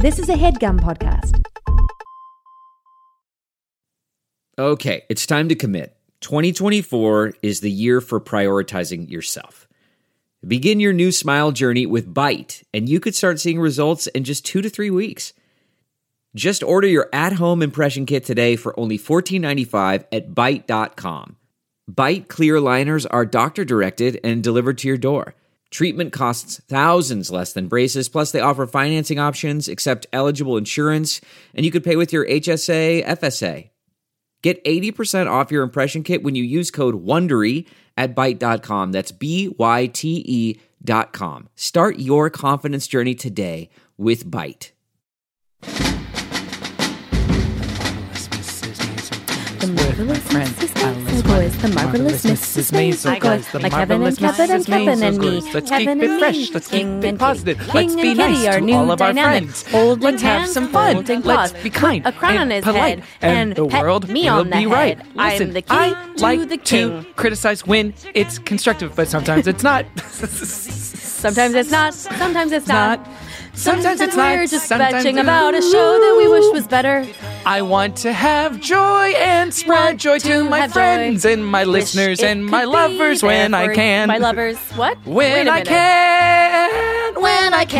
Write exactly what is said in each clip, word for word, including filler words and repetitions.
This is a HeadGum podcast. Okay, it's time to commit. twenty twenty-four is the year for prioritizing yourself. Begin your new smile journey with Byte, and you could start seeing results in just two to three weeks. Just order your at-home impression kit today for only fourteen ninety-five at byte dot com. Byte clear liners are doctor-directed and delivered to your door. Treatment costs thousands less than braces, plus they offer financing options, accept eligible insurance, and you could pay with your H S A, F S A. Get eighty percent off your impression kit when you use code WONDERY at byte dot com. That's B Y T E dot com. Start your confidence journey today with Byte. The marvelous Missus Maisel Boys. The marvelous Missus Maisel Boys. Like Kevin and Kevin and Kevin and me. Let's Kevin keep it and fresh. me. Let's King keep it and positive. Kitty. Let's King be and nice Kitty, our to new all of our dynamic. friends. Holding Let's have hands, some fun. holding Let's claws. be kind Put a crown and on his polite, head and the pet world me will on the be head. right. I'm Listen, the key I to like the to king. criticize when it's constructive, but sometimes it's not. Sometimes it's not. Sometimes it's not. Sometimes it's not. We're just Sometimes bitching it- about a show that we wish was better. I want to have joy and spread Want joy to to my have friends joy. and my Wish listeners it and could my be lovers there when I for can. My lovers. What? Wait When a I minute. can. When I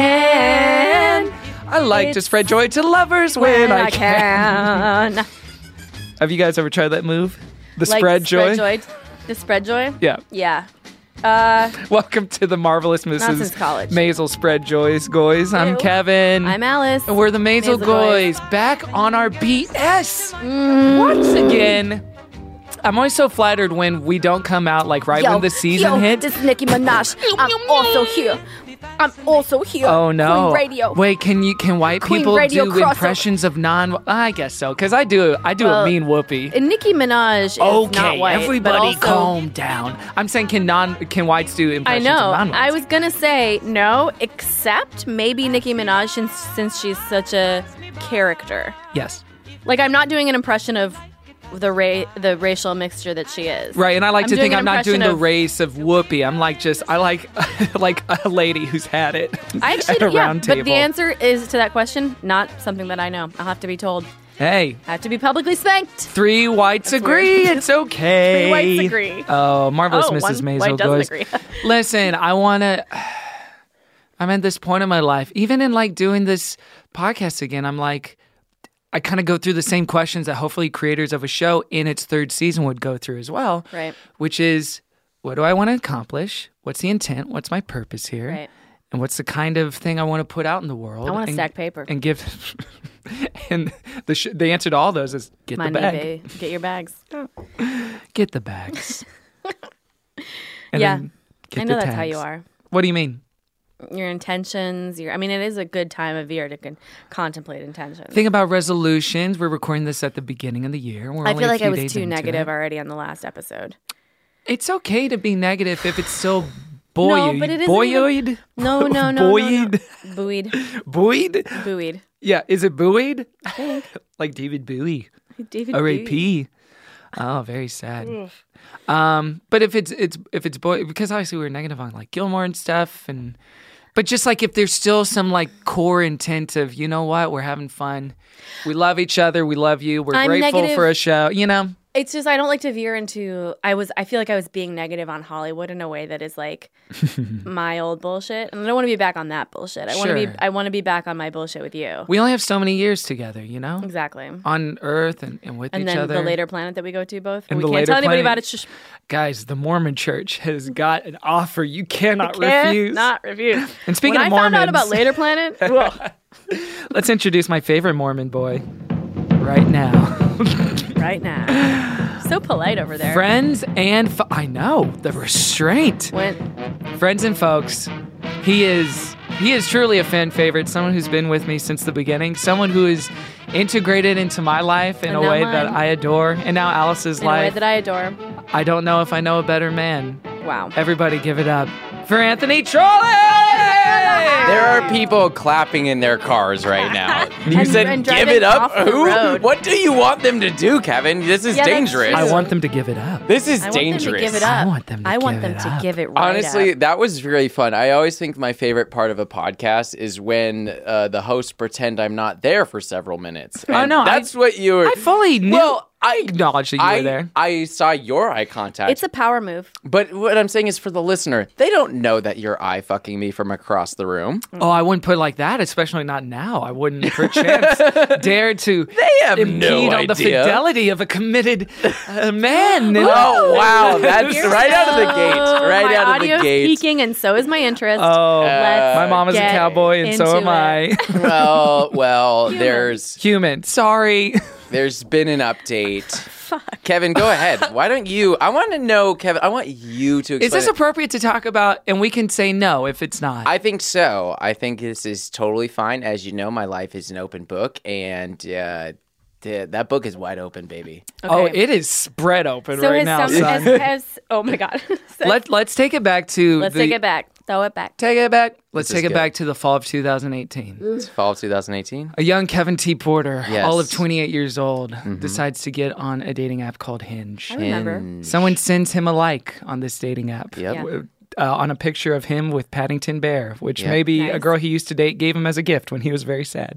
can. I like to It's spread joy to lovers when, When I I can. can. Have you guys ever tried that move? The Like spread joy? Spread joy. The spread joy? Yeah. Yeah. Uh, Welcome to the marvelous Missus since college. Maisel Spread Joys Goys. I'm Ew. Kevin. I'm Alice. And we're the Maisel, Maisel Goys, back on our B S once again. I'm always so flattered when we don't come out like right when the season yo, hits. This is Nicki Minaj. I'm also here. I'm also here. Oh no! Queen Radio. Wait, can you can white Queen people Radio do crossover. impressions of non? I guess so, because I do. I do Well, a mean whoopee. And Nicki Minaj is Okay, not white. but everybody also, calm down. I'm saying can non can whites do I impressions know. of non-whites? I was gonna say no, except maybe Nicki Minaj, since, since she's such a character. Yes. Like I'm not doing an impression of the ra- the racial mixture that she is. Right, and I like I'm to doing think an I'm not doing the impression of- race of whoopee. I'm like just I like like a lady who's had it I actually, at a yeah, round table. but the answer is to that question not something that I know. I'll have to be told. Hey, I have to be publicly spanked. three whites That's agree. weird. It's okay. Three whites agree. Oh, marvelous Oh, Missus one Maisel white doesn't goes. agree. Listen, I want to. I'm at this point in my life, even in like doing this podcast again. I'm like, I kind of go through the same questions that hopefully creators of a show in its third season would go through as well. Right. Which is, what do I want to accomplish? What's the intent? What's my purpose here? Right. And what's the kind of thing I want to put out in the world? I want to and- stack paper. and give. And the sh- the answer to all those is get Money, the bag. babe. Get your bags. Get the bags. And Yeah. then get I know the that's how you tags. are. What do you mean? Your intentions. Your. I mean, it is a good time of year to con- contemplate intentions. Think about resolutions. We're recording this at the beginning of the year. We're I only feel a like few I was days too into negative it. already on the last episode. It's okay to be negative if it's still buoyed. No, but it isn't buoyed? even- No, no, no, no, buoyed? no. Buoyed. Buoyed? Buoyed. Yeah, is it buoyed? I think. Like David Bowie. David R A Bowie. P. Oh, very sad. Um, but if it's it's if it's boy because obviously we were negative on like Gilmore and stuff, and but just like if there's still some like core intent of you know what we're having fun, we love each other, we love you, we're I'm grateful negative- for a show, you know. It's just I don't like to veer into. I was. I feel like I was being negative on Hollywood in a way that is like my old bullshit, and I don't want to be back on that bullshit. I want to be. Sure. I want to be back on my bullshit with you. We only have so many years together, you know, Exactly. on Earth and, and with And each then other. the later planet that we go to both. And we the can't later tell anybody planet- about it. Shh. Guys, the Mormon Church has got an offer you cannot Can't refuse. Not refuse. And speaking when of I found out Mormons- about later planet, ugh, Let's introduce my favorite Mormon boy right now. right now, so polite over there. Friends and fo- I know the restraint. When Friends and folks, he is he is truly a fan favorite. Someone who's been with me since the beginning. Someone who is integrated into my life in And a now way that mine. I adore, and now Alice's in a way life. that I adore. I don't know if I know a better man. Wow. Everybody, give it up for Anthony Trolley. There are people clapping in their cars right now. You And- said and give driving it up? off the Who? road. What do you want them to do, Kevin? This is Yeah, that's dangerous. I want them to give it up. This is I want dangerous. them to give it I up. want them to I want give them it to up. give it right Honestly, up. that was really fun. I always think my favorite part of a podcast is when uh, the hosts pretend I'm not there for several minutes. Oh, And no, I- that's what you were. I fully knew. Well, I acknowledged that you I, were there. I saw your eye contact. It's a power move. but what I'm saying is for the listener, they don't know that you're eye fucking me from across the room. Oh, I wouldn't put it like that, especially not now. I wouldn't perchance dare to They have impede no on the idea. fidelity of a committed uh, man. Oh, wow. That's Here we right out of the go. gate. Right my out of the audio's gate. peaking, and so is my interest. Oh, Let's my mom is a get cowboy, and so into am it. I. Well, well, there's Human. Sorry. there's been an update. Kevin, go ahead. Why don't you? I want to know, Kevin. I want you to explain. Is this it. appropriate to talk about? And we can say no if it's not. I think so. I think this is totally fine. As you know, my life is an open book, and uh, th- that book is wide open, baby. Oh, Okay. it is spread open So right has now, some, son. has, has, oh my god. So- Let, let's take it back to let's the, take it back. Throw it back. Take it back. Let's This is take it good. back to the fall of two thousand eighteen. It's fall of twenty eighteen. A young Kevin T. Porter, Yes. all of twenty-eight years old, decides to get on a dating app called Hinge. I remember. Hinge. Someone sends him a like on this dating app. Yep. Yeah. w- Uh, on a picture of him with Paddington Bear, which Yep. maybe a Nice. girl he used to date gave him as a gift when he was very sad.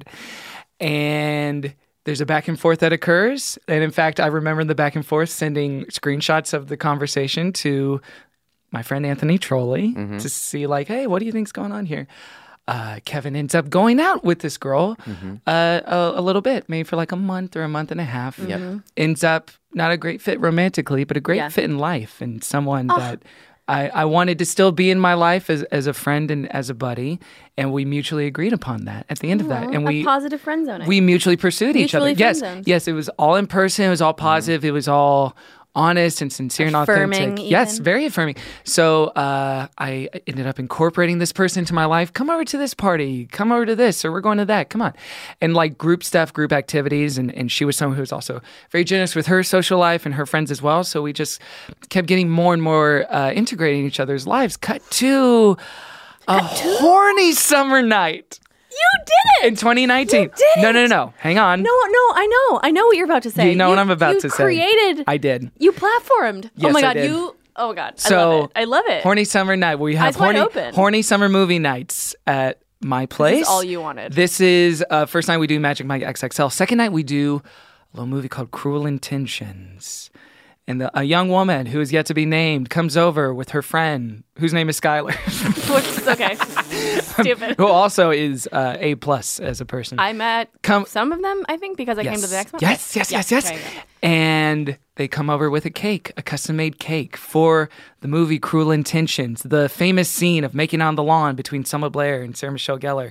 And there's a back and forth that occurs. And in fact, I remember the back and forth sending screenshots of the conversation to my friend Anthony Trolley Mm-hmm. to see, like, hey, what do you think's going on here? Uh, Kevin ends up going out with this girl Mm-hmm. uh, a, a little bit, maybe for like a month or a month and a half. Yep. Ends up not a great fit romantically, but a great Yeah. fit in life, and someone that I, I wanted to still be in my life as, as a friend and as a buddy, and we mutually agreed upon that at the end of that. And a we positive friend zoning. we mutually pursued each other. Mutually Yes, friend-zoned. yes, it was all in person. It was all positive. It was all honest and sincere and Affirming authentic. Yes, even. very affirming. So uh, I ended up incorporating this person into my life. Come over to this party. Come over to this, or we're going to that. Come on. And like group stuff, group activities. And, and she was someone who was also very generous with her social life and her friends as well. So we just kept getting more and more uh, integrating each other's lives. Cut to a horny summer night. you did it. In twenty nineteen. You did No, no, it. no. Hang on. No, no, I know. I know what you're about to say. You know what I'm about you to say. created, I did. You platformed. Yes, oh my I god, did. you. Oh my god, I So love it. I love it. Horny summer night. We have Eyes wide horny, open. horny summer movie nights at my place. all you wanted. This is uh, first night we do Magic Mike X X L. Second night we do a little movie called Cruel Intentions. And the, a young woman who is yet to be named comes over with her friend, whose name is Skylar, Which is okay. Stupid. who also is uh, A plus as a person. I met Come- some of them, I think, because I came to the next one. Yes, yes, Yeah, yes, yes. okay, okay. And they come over with a cake, a custom made cake for the movie Cruel Intentions, the famous scene of making out on the lawn between Selma Blair and Sarah Michelle Gellar.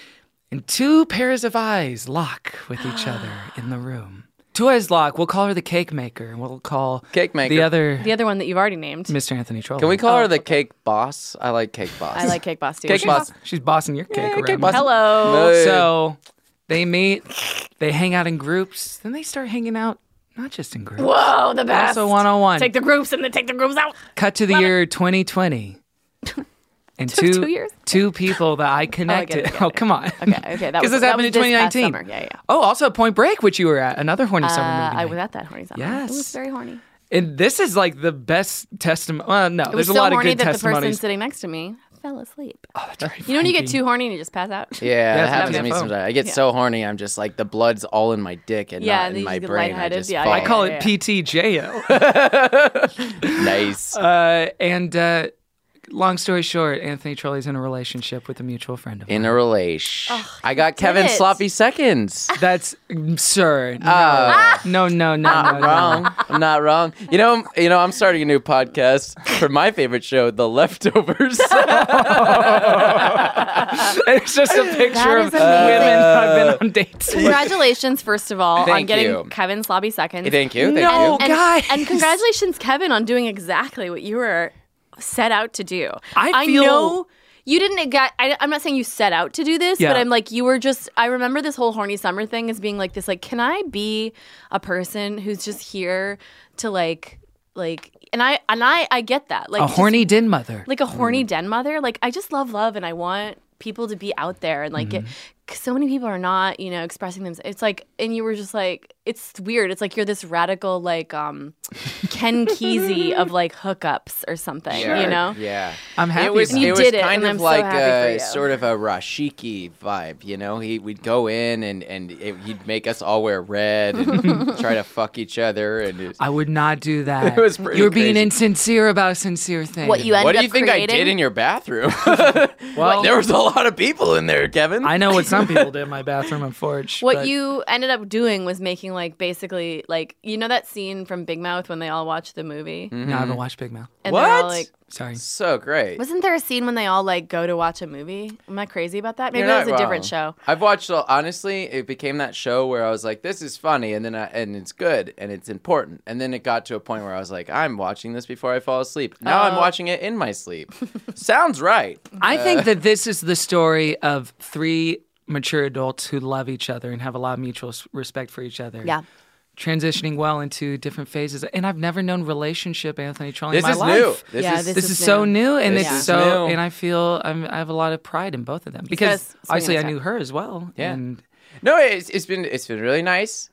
And two pairs of eyes lock with each other in the room. Two eyes lock. We'll call her the cake maker, and we'll call Cake maker. the other The other one that you've already named. Mister Anthony Troll. Can we call her the cake boss? I like cake boss. I like Cake Boss too. Cake boss. She's bossing your cake Yeah, around. cake boss. Hello. Hey. So they meet, they hang out in groups, then they start hanging out not just in groups. Whoa, the best. Also one on one. Take the groups and then take the groups out. Cut to the Love year twenty twenty. And Took two, two years? two people that I connected. it, I get Oh, it. come on. Okay, okay. That Because was this that happened was in this twenty past nineteen. summer. Yeah, yeah. Oh, also Point Break, which you were at, another horny summer Uh, movie. I night. was at that horny summer. Yes. It was very horny. And this is like the best testimony. Well, no, It was there's a so lot of horny good that the person testimonies. sitting next to me fell asleep. Oh, that's right. You know when you get Frankie. too horny and you just pass out? Yeah, Yeah, that it's happens to not me that sometimes. I get Yeah. so horny, I'm just like the blood's all in my dick and Yeah, not then in you my just get brain. I lightheaded. just Yeah, fall. I call yeah, it yeah. P T J O. Nice. uh, and uh, long story short, Anthony Trolley's in a relationship with a mutual friend of mine. In a relation. I got did Kevin it. Sloppy Seconds. That's sir. No, Ah. no, no, no, no, no. wrong. I'm not wrong. You know, you know, I'm starting a new podcast for my favorite show, The Leftovers. It's just a picture That of is amazing. women I've been on dates with. Congratulations, first of all, on Thank getting you. Kevin Slobby seconds. Thank you. Thank No. you. and, guys. and congratulations, Kevin, on doing exactly what you were set out to do. I feel- know you didn't get. I, I'm not saying you set out to do this, Yeah. but I'm like you were just. I remember this whole horny summer thing as being like this. Like, can I be a person who's just here to like, like, and I and I I get that. Like A just- horny den mother. like a horny den mother. Like I just love love, and I want people to be out there and like Mm-hmm. get, 'cause so many people are not, you know, expressing themselves. It's like, and you were just like, it's weird. It's like you're this radical, like, um, Ken Kesey of like hookups or something, Sure. you know? Yeah. I'm happy It was, about You it was did it, kind and of I'm so like happy for a you. sort of a Rashiki vibe, you know? He We'd go in and, and it, he'd make us all wear red and try to fuck each other. And it, I would not do that. It was pretty You were being crazy. insincere about sincere things. What you what ended do you up think creating? I did in your bathroom? Well, there was a lot of people in there, Kevin. I know what some people did in my bathroom and Forge. What but you ended up doing was making like basically like you know that scene from Big Mouth when they all watch the movie No, I haven't watched Big Mouth. and they're all What? like, Sorry. So great. wasn't there a scene when they all like go to watch a movie? Am I crazy about that? Maybe You're that was not a different wrong. show. I've watched, honestly, it became that show where I was like, this is funny, and then I, and it's good, and it's important. And then it got to a point where I was like, I'm watching this before I fall asleep. Now I'm Oh. watching it in my sleep. Sounds right. I think that this is the story of three mature adults who love each other and have a lot of mutual s- respect for each other. Yeah. Transitioning well into different phases. And I've never known relationship, Anthony Trolling, This in my is life. new. This Yeah, is, this This is is so new. new, and This it's is so, new. and I feel I'm, I have a lot of pride in both of them because Because- obviously I swing knew her as well. Yeah. And no, it's, it's been it's been really nice.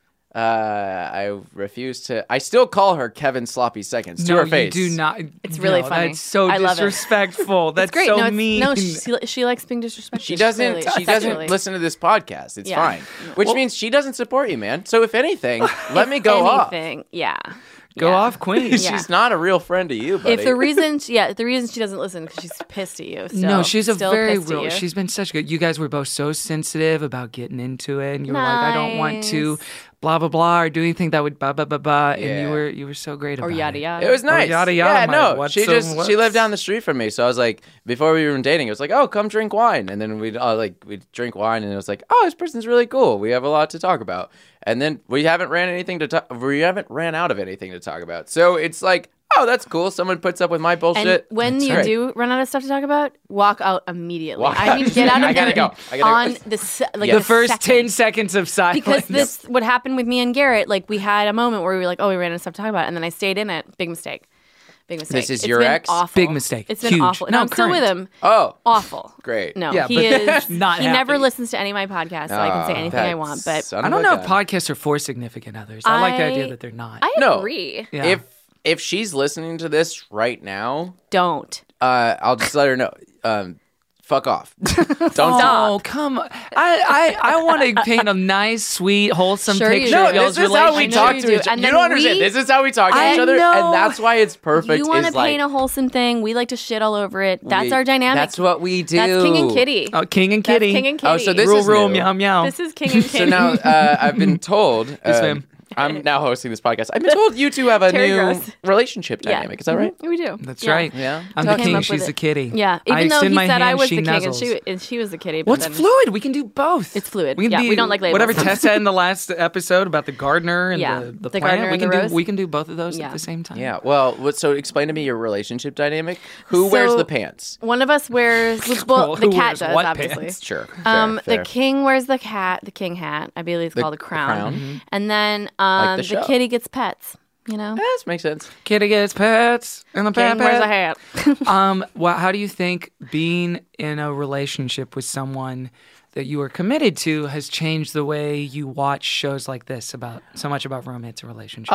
Uh, I refuse to. I still call her Kevin Sloppy Seconds to no, her face. you do not. It's really no, funny. That's so I love it. disrespectful. That's It's great. so no, it's, mean. no, she, she likes being disrespectful. She doesn't. Clearly. She doesn't Sexually. listen to this podcast. It's Yeah. fine. Which means she doesn't support you, man. So if anything, let me go off. Anything, yeah. Go Yeah. off, Queen. Yeah. She's not a real friend to you, buddy. If the reason, she, yeah, the reason she doesn't listen because she's pissed at you. Still, no, she's a still very pissed at real. you. She's been such good. You guys were both so sensitive about getting into it, and you were like, "I don't want to, Nice. blah blah blah," or do anything that would blah blah blah blah. And Yeah. you were you were so great about or yada it. yada. It was nice. yada yada, Yeah, my no. what's She some just what's. she lived down the street from me, so I was like, before we were even dating, it was like, oh, come drink wine, and then we'd uh, like we'd drink wine, and it was like, oh, this person's really cool. We have a lot to talk about, and then we haven't ran anything to talk. We haven't ran out of anything to talk about. So it's like, oh, that's cool. Someone puts up with my bullshit. And when That's you great. do run out of stuff to talk about, walk out immediately. Walk I out. mean, get out of I gotta there go. I gotta on go. the se- like Yeah. The first second. ten seconds of silence. Because this, what happened with me and Garrett, like we had a moment where we were like, oh, we ran out of stuff to talk about, and then I stayed in it. Big mistake. Big mistake. This is It's your been ex? Awful. Big mistake. It's been Huge. awful. No, No, I'm still with current. him. Oh, Awful. great. No, Yeah, he but is. not he never happy. listens to any of my podcasts, so I can say Oh, anything I that want. But son I of don't a know if gun. podcasts are for significant others. I, like the idea I- that they're not. I No. agree. yeah. If if she's listening to this right now, Don't. uh, I'll just let her know. Um, fuck off. Don't Oh, come on. I, I, I want to paint a nice, sweet, wholesome Sure you picture do. No, of y'all's this is how we relationship. talk you to do. each other. And You then don't understand. we- This is how we talk to I each other, know. and that's why it's perfect. You want to is like, paint a wholesome thing. We like to shit all over it. That's we- our dynamic. That's what we do. That's King and Kitty. Oh, King and That's Kitty. King and Kitty. Oh, so this Rule, is rule, new. meow, meow. This is King and Kitty. So now uh, I've been told. Yes, um, ma'am. I'm now hosting this podcast. I've been told you two have a Terry new Gross. relationship Yeah. dynamic. Is that right? Mhm. We do. That's Yeah. right. Yeah. I'm Came the king, up with she's it. the kitty. Yeah, I even though extend he my said hand, I was she the king nuzzles. and she, and she was the kitty. But Well, it's then, fluid. We can do both. It's fluid. We can Yeah, do we don't like labels. whatever Tess said in the last episode about the gardener and Yeah, the, the, the plant. gardener we and can the do rose. we can do both of those Yeah. at the same time. Yeah. Well, what, so explain to me your relationship dynamic. Who wears So- the pants? One of us wears well, Well, the who cat wears does what obviously. pants? Sure. Um, fair, the fair. king wears the cat, the king hat. I believe it's The called a crown. crown. Mm-hmm. And then um, the the, show. kitty gets pets. You know, Eh, this makes sense. Kitty gets pets and the king pet wears a pet. hat. Um, well, how do you think being in a relationship with someone that you are committed to has changed the way you watch shows like this about so much about romance and relationships?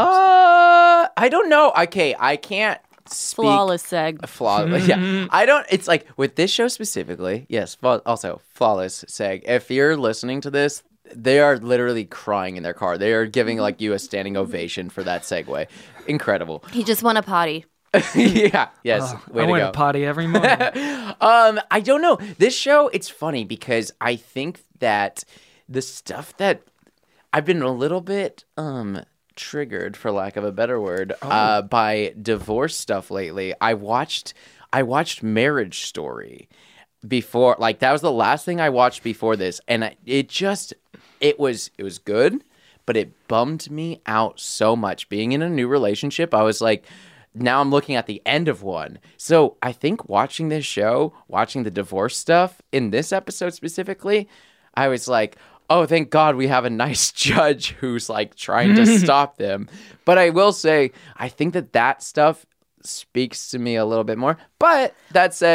Uh, I don't know. Okay, I can't speak. Flawless seg. Flawless. Yeah. I don't, it's like with this show specifically, yes, flaw- also flawless seg. If you're listening to this, they are literally crying in their car. They are giving like you a standing ovation for that segue. Incredible. He just won a potty. yeah. Yes. Oh, Way I to went go. to potty every morning. Um, I don't know. This show, it's funny because I think that the stuff that I've been a little bit um triggered, for lack of a better word, uh, by divorce stuff lately. I watched I watched Marriage Story before, like that was the last thing I watched before this, and I, it just it was it was good, but it bummed me out so much. Being in a new relationship, I was like, now I'm looking at the end of one. So I think watching this show, watching the divorce stuff in this episode specifically, I was like, oh, thank God we have a nice judge who's like trying to stop them. But I will say, I think that that stuff speaks to me a little bit more. But that said,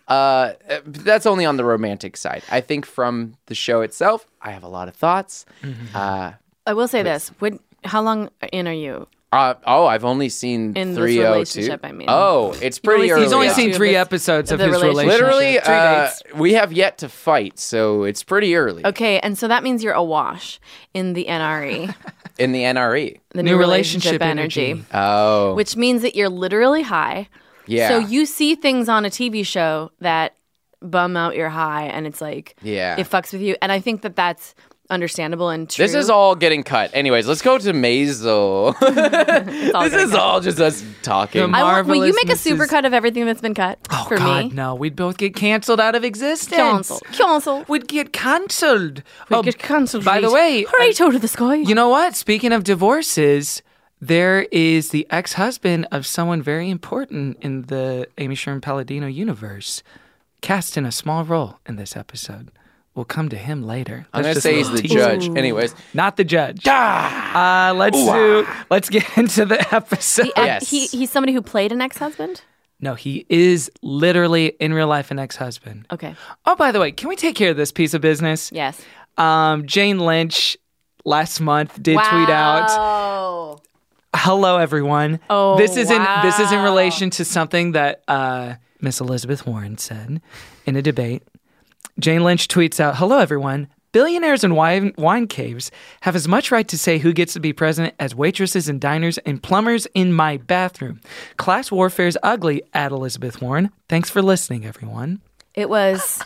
Uh, that's only on the romantic side. I think from the show itself, I have a lot of thoughts. Mm-hmm. Uh, I will say this. When, how long in are you? uh, oh, I've only seen In this three oh two. relationship, I mean. Oh, it's pretty only early. seen He's only Yeah. seen Two three of his- episodes of of the his relationship. relationship. Literally, Three uh, dates. we have yet to fight, so it's pretty early Okay, and so that means you're awash in the N R E, in the N R E. the New relationship energy. Oh, which means that you're literally high. yeah. So you see things on a T V show that bum out your high, and it's like, Yeah. it fucks with you. And I think that that's understandable and true. This is all getting cut. Anyways, let's go to Maisel. It's all this gonna is cut. all just us talking. The I want, will you Marvelous make a Missus supercut of everything that's been cut Oh for God, me? no! We'd both get canceled out of existence. Cancel. Cancel. We'd get cancelled. We Oh, get cancelled. by the right- way, right out of the sky. You know what? Speaking of divorces, there is the ex-husband of someone very important in the Amy Sherman Palladino universe, cast in a small role in this episode. We'll come to him later. I'm That's gonna just say a he's the little teaser. judge. Anyways, Not the judge. Uh, let's do. Let's get into the episode. He, Yes. he, he's somebody who played an ex-husband? No, he is literally in real life an ex-husband. Okay. Oh, by the way, can we take care of this piece of business? Yes. Um, Jane Lynch last month did tweet out, Wow. "Hello, everyone. Oh, this is in this is in wow. relation to something that uh, Miss Elizabeth Warren said in a debate." Jane Lynch tweets out, "Hello, everyone. Billionaires and wine, wine caves have as much right to say who gets to be president as waitresses in diners and plumbers in my bathroom. Class warfare is ugly," at Elizabeth Warren. Thanks for listening, everyone. It was,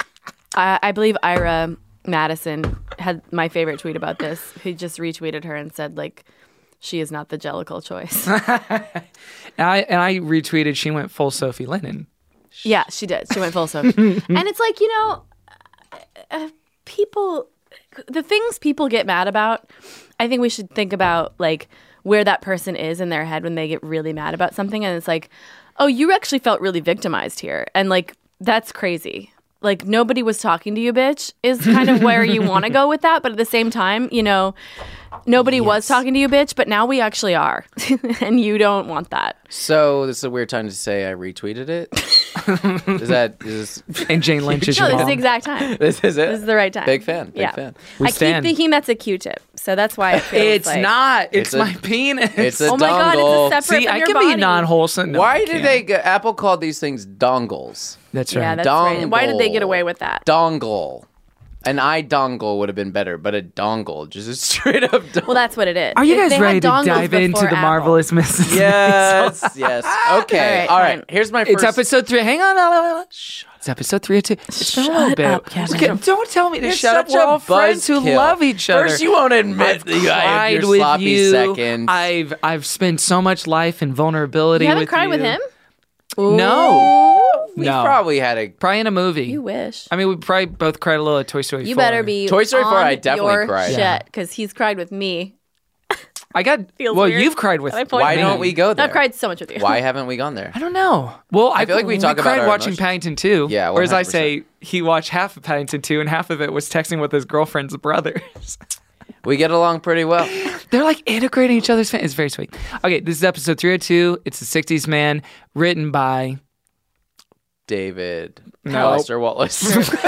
I, I believe Ira Madison had my favorite tweet about this. He just retweeted her and said, like, she is not the Jellicle choice. And I, and I retweeted, she went full Sophie Lennon. Yeah, she did. She went full Sophie. And it's like, you know, uh, people, the things people get mad about, I think we should think about, like, where that person is in their head when they get really mad about something. And it's like, oh, you actually felt really victimized here. And, like, that's crazy. Like, nobody was talking to you, bitch, is kind of where you want to go with that. But at the same time, you know, nobody was talking to you, bitch, but now we actually are. And you don't want that. so this is a weird time to say I retweeted it. is that is this, And Jane Lynch is No, your this is mom. the exact time. this is it? This is the right time. Big fan. Big yeah. fan. We I stand. keep thinking that's a Q-tip, so that's why I feel It's like, not. It's, It's a- my penis. It's a Oh my god, dongle. it's a separate See, from I your can body. be non-wholesome. No, I Why did can't. they? Get, Apple called these things dongles. That's right. Yeah, that's right. Why did they get Dongle. away with that? Dongle. An eye dongle would have been better, but a dongle, just a straight up dongle. Well, that's what it is. Are you If guys they had ready to dongles dive into before the Apple. Marvelous Missus Yes, yes. Okay, right, all right. fine. Here's my first. It's episode three. Hang on. la, la, la. Shh. It's episode three or two. It's been a little Shut bit. up, Kevin. Okay, don't tell me to You're shut up. such We're a all friends who buzzkill. love each other. First, you won't admit I've that you have cried your with sloppy you. seconds. I've I've spent so much life and vulnerability. You haven't with cried you. with him? No. we No. probably had a Probably in a movie. You wish. I mean, we probably both cried a little at Toy Story You four. better be Toy Story four, on I definitely your cried. shit, Yeah. because he's cried with me. I got. Feels well, weird. you've cried with. I point Why me. don't we go there? I've cried so much with you. Why haven't we gone there? I don't know. Well, I, feel like we talk about cried our watching emotions. Paddington two. Yeah, Whereas I one hundred percent. say he watched half of Paddington two and half of it was texting with his girlfriend's brothers. We get along pretty well. They're like integrating each other's. Fan- it's very sweet. Okay, this is episode three oh two. It's the sixties Man, written by. David No. Alistair Wallace.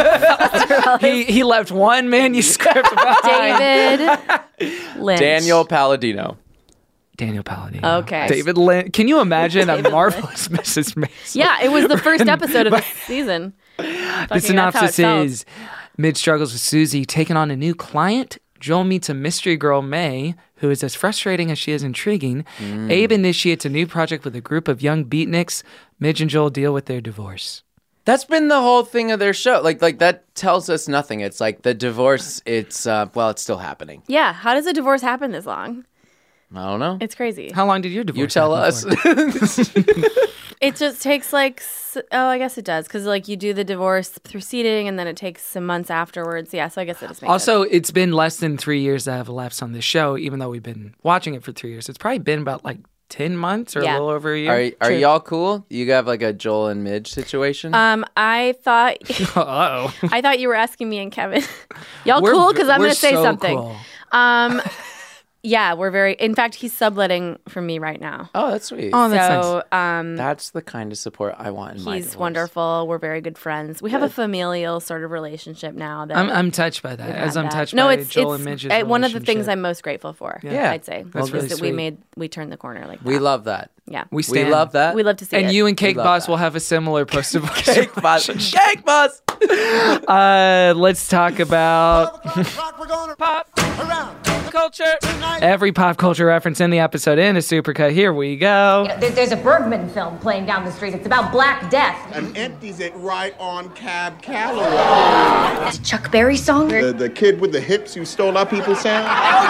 He he left one manuscript behind. David Lynch. Daniel Palladino. Daniel Palladino. Okay. David Lynch. Can you imagine a David marvelous Missus Maisel? Yeah, it was the first episode of the season. The synopsis is Midge struggles with Susie, taking on a new client. Joel meets a mystery girl, May, who is as frustrating as she is intriguing. Mm. Abe initiates a new project with a group of young beatniks. Midge and Joel deal with their divorce. That's been the whole thing of their show. Like, like that tells us nothing. It's like the divorce. It's uh, well, it's still happening. Yeah, how does a divorce happen this long? I don't know. It's crazy. How long did your divorce You tell happen us. for? It just takes like, s- oh, I guess it does. Because like you do the divorce proceeding and then it takes some months afterwards. Yeah, so I guess it just makes Also, it's been less than three years that have elapsed on this show, even though we've been watching it for three years. It's probably been about like ten months or a Yeah. little over a year. Are are True. y'all cool? You have like a Joel and Midge situation? Um, I thought, Uh-oh. I thought you were asking me and Kevin. Y'all We're- cool? Because I'm we're going to say so something. cool. Um, yeah, we're very. In fact, he's subletting from me right now. Oh, that's sweet. Oh, that's so nice. um, That's the kind of support I want in my he's divorce. wonderful. We're very good friends. We have a familial sort of relationship now. That I'm I'm touched by that. we've As had I'm that. touched no, by it's, Joel it's and Midge's uh, one of the things relationship. I'm most grateful for. Yeah. I'd say That's is really that we sweet. made we turned the corner like that. We love that. yeah. We We stand. love that. We love to see And it. you and Cake love Boss that. will have a similar post-divorce. Cake boss. Cake boss. Uh, let's talk about pop culture. Every pop culture reference in the episode in a supercut. Here we go. There, there's a Bergman film playing down the street. It's about Black Death. And empties it right on Cab Calloway. It's a Chuck Berry song. The, the kid with the hips who stole our people's sound.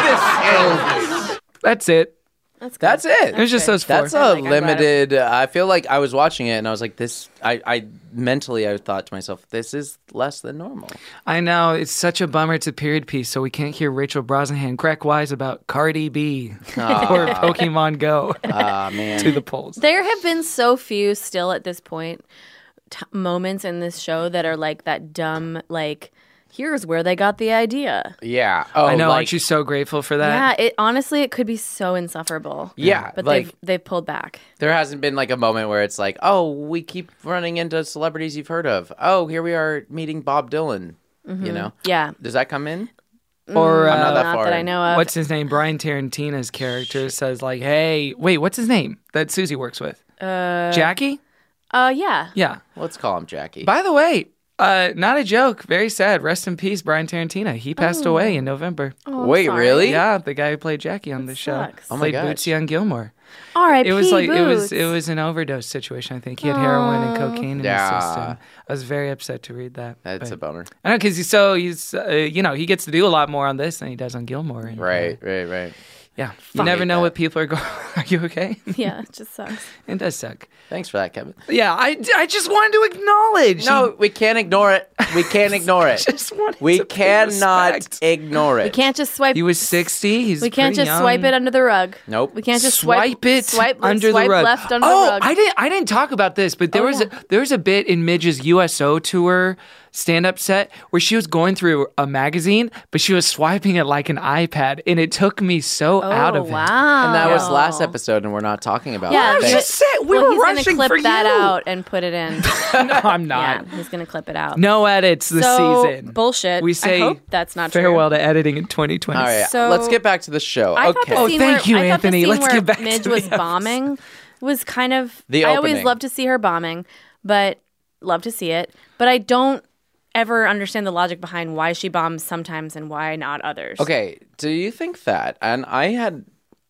That's it. That's good. That's it. It was just those four. That's a like- I'm glad- limited. Uh, I feel like I was watching it and I was like, this. I, I mentally, I thought to myself, this is less than normal. I know. It's such a bummer. It's a period piece, so we can't hear Rachel Brosnahan crack wise about Cardi B or Pokemon Go Ah, man. to the polls. There have been so few still at this point t- moments in this show that are like that dumb like. Here's where they got the idea. Yeah. Oh, I know. like, Aren't you so grateful for that? Yeah, it honestly it could be so insufferable. Yeah, but like- they've they've pulled back. There hasn't been like a moment where it's like, oh, we keep running into celebrities you've heard of. Oh, here we are meeting Bob Dylan. You know? Yeah, Does that come in? Or I'm not uh, that not far that I in. know of. what's his name? Brian Tarantino's character says like, "Hey, wait, what's his name that Susie works with? Uh, Jackie? Uh, yeah. Yeah. Let's call him Jackie. By the way, uh, not a joke. Very sad. Rest in peace, Brian Tarantino. He passed Oh. away in November. Oh, I'm Wait, sorry. really? Yeah, the guy who played Jackie on the show. sucks. Oh my Played gosh. Bootsy on Gilmore. R I P It was like it was Boots. it was an overdose situation. I think he had heroin and cocaine in Yeah. his system. I was very upset to read that. That's but- a bummer. I know because he's so he's uh, you know he gets to do a lot more on this than he does on Gilmore. And, uh, Right, right, right. yeah. You never hate know that. what people are going. Are you okay? Yeah, it just sucks. It does suck. Thanks for that, Kevin. Yeah, I, I just wanted to acknowledge. No, we can't ignore it. We can't ignore it. just wanted We to pay cannot respect. ignore it. We can't just swipe. He was sixty. He's we can't pretty just swipe young. it under the rug. Nope. We can't just swipe, swipe, it swipe under swipe the rug. left under oh, the rug. I didn't. I didn't talk about this, but there Oh, was yeah. a, there was a bit in Midge's U S O tour stand-up set where she was going through a magazine, but she was swiping it like an iPad, and it took me so Oh, out of it. wow. And that was last episode, and we're not talking about Yeah, that. I he- just said we well, were he's rushing gonna clip for that you. out and put it in. No, I'm not. Yeah, he's gonna clip it out. No edits this so, season. Bullshit. We say I hope that's not farewell true. to editing in twenty twenty. All right, So- let's get back to the show. I okay. thought the Oh, scene thank where, you, I thought Anthony. The scene Let's where get back to Midge the was episode. bombing was kind of. The I always opening. love to see her bombing, but love to see it. But I don't ever understand the logic behind why she bombs sometimes and why not others. Okay, do you think that? And I had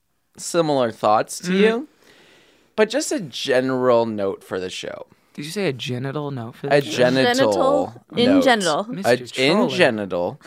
similar thoughts Mm-hmm. to you, but just a general note for the show. Did you say a genital note for A the genital, Genital? In note. genital. A, Mister in Troller. genital.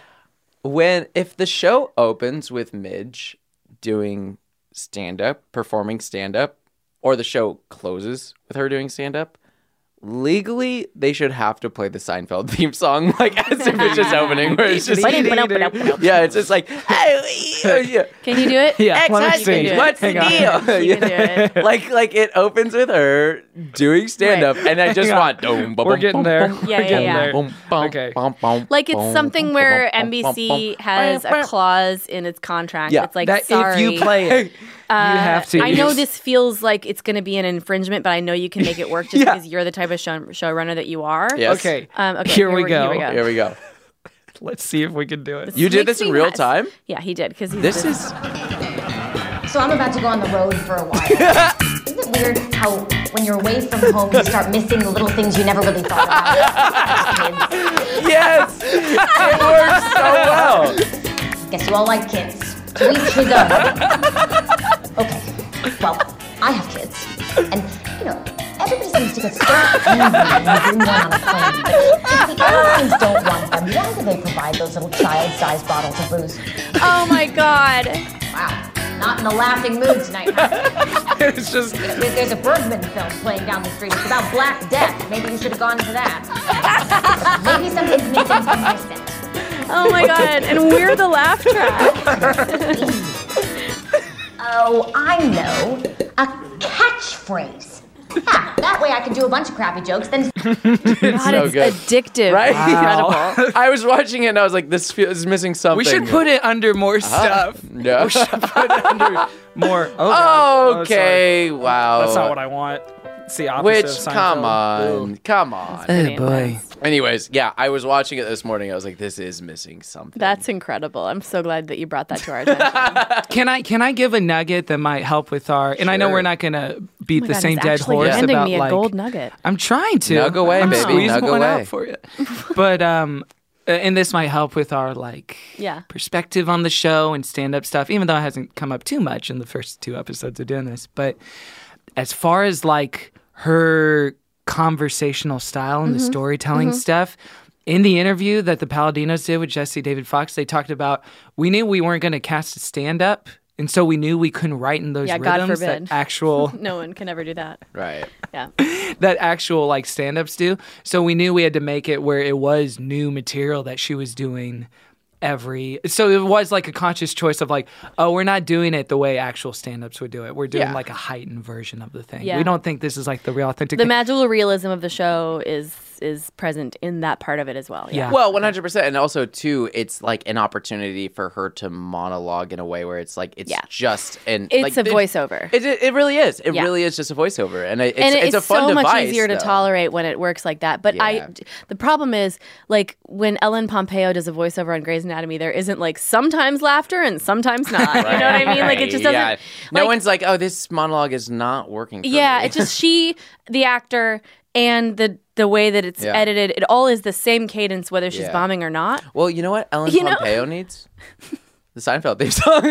When if the show opens with Midge doing stand up, performing stand up, or the show closes with her doing stand up, legally they should have to play the Seinfeld theme song like as if it's just opening where it's just yeah, it's just like hey, yeah. Can you do it? Yeah, let me Ex-husband, see. what's Hang the on. deal? You can do it. like like it opens with her doing stand up, and I just Hang on. want boom, boom, We're boom, getting boom, there. boom, Yeah, We're yeah, getting yeah. there. boom, boom, Okay. boom, boom, Like it's boom, something boom, where boom, N B boom, C boom. has a clause in its contract. Yeah, It's like, that sorry, if you play it, you have to. I know use- this feels like it's going to be an infringement, but I know you can make it work just Yeah. because you're the type of show showrunner that you are. Yes. Okay. Um, okay. Here we go. Here we go. Here we go. Let's see if we can do it. You did Makes this in me real nuts. time? Yeah, he did because he's This this is So I'm about to go on the road for a while. Isn't it weird how when you're away from home, you start missing the little things you never really thought about? Kids. yes. It works so well. Guess you all like kids. To each his own. Okay. Well, I have kids. And, you know, everybody seems to get so angry when you bring one on a plane. But if the airlines don't want them, why do they provide those little child-sized bottles of booze? Oh my god. Wow. Not in a laughing mood tonight, huh? It's just There- There's a Bergman film playing down the street. It's about Black Death. Maybe you should have gone to that. Maybe something's missing from my set. Oh my god. And we're the laugh track. Oh, I know. A catchphrase. Ha, that way I can do a bunch of crappy jokes, then God, so it's good. addictive. Right? Incredible. I was watching it and I was like, this feels is missing something. We should put it under more stuff. No. Put it under more. Oh, God. Oh, Okay, sorry. wow. That's not what I want. It's the opposite Which, of Seinfeld. come on, Ooh. come on. Oh, boy. Anyways, yeah, I was watching it this morning. I was like, this is missing something. That's incredible. I'm so glad that you brought that to our attention. Can I can I give a nugget that might help with our? And I know Sure. we're not gonna beat Oh my the God, same he's dead actually horse handing about me a like. gold nugget. I'm trying to. Nug away, I'm baby, squeezing nug one away. out for you. But um, uh, and this might help with our like Yeah. perspective on the show and stand up stuff. Even though it hasn't come up too much in the first two episodes of doing this, but as far as like her conversational style and the storytelling stuff. In the interview that the Paladinos did with Jesse David Fox, they talked about we knew we weren't going to cast a stand-up, and so we knew we couldn't write in those Yeah, God rhythms forbid. that actual No one can ever do that. right. Yeah. that actual like stand-ups do. So we knew we had to make it where it was new material that she was doing every so it was like a conscious choice of like, oh, we're not doing it the way actual stand-ups would do it. We're doing Yeah. like a heightened version of the thing. Yeah. We don't think this is like the real authentic The thing. magical realism of the show is is present in that part of it as well. Yeah. Yeah. Well, one hundred percent. And also, too, it's like an opportunity for her to monologue in a way where it's like, it's Yeah. just an. It's like, a it- voiceover. It, it, it really is. It Yeah. really is just a voiceover. And it- it's, and it's, it's, a fun so much device, easier to though. tolerate when it works like that. But Yeah. I, the problem is like when Ellen Pompeo does a voiceover on Grey's Anatomy, there isn't like sometimes laughter and sometimes not. You know what I mean? Like it just doesn't. Yeah. No like- one's like, oh, this monologue is not working for Yeah, me. it's just she, the actor, and the the way that it's Yeah. edited. It all is the same cadence, whether she's Yeah. bombing or not. Well, you know what Ellen You know? Pompeo needs? The Seinfeld theme song.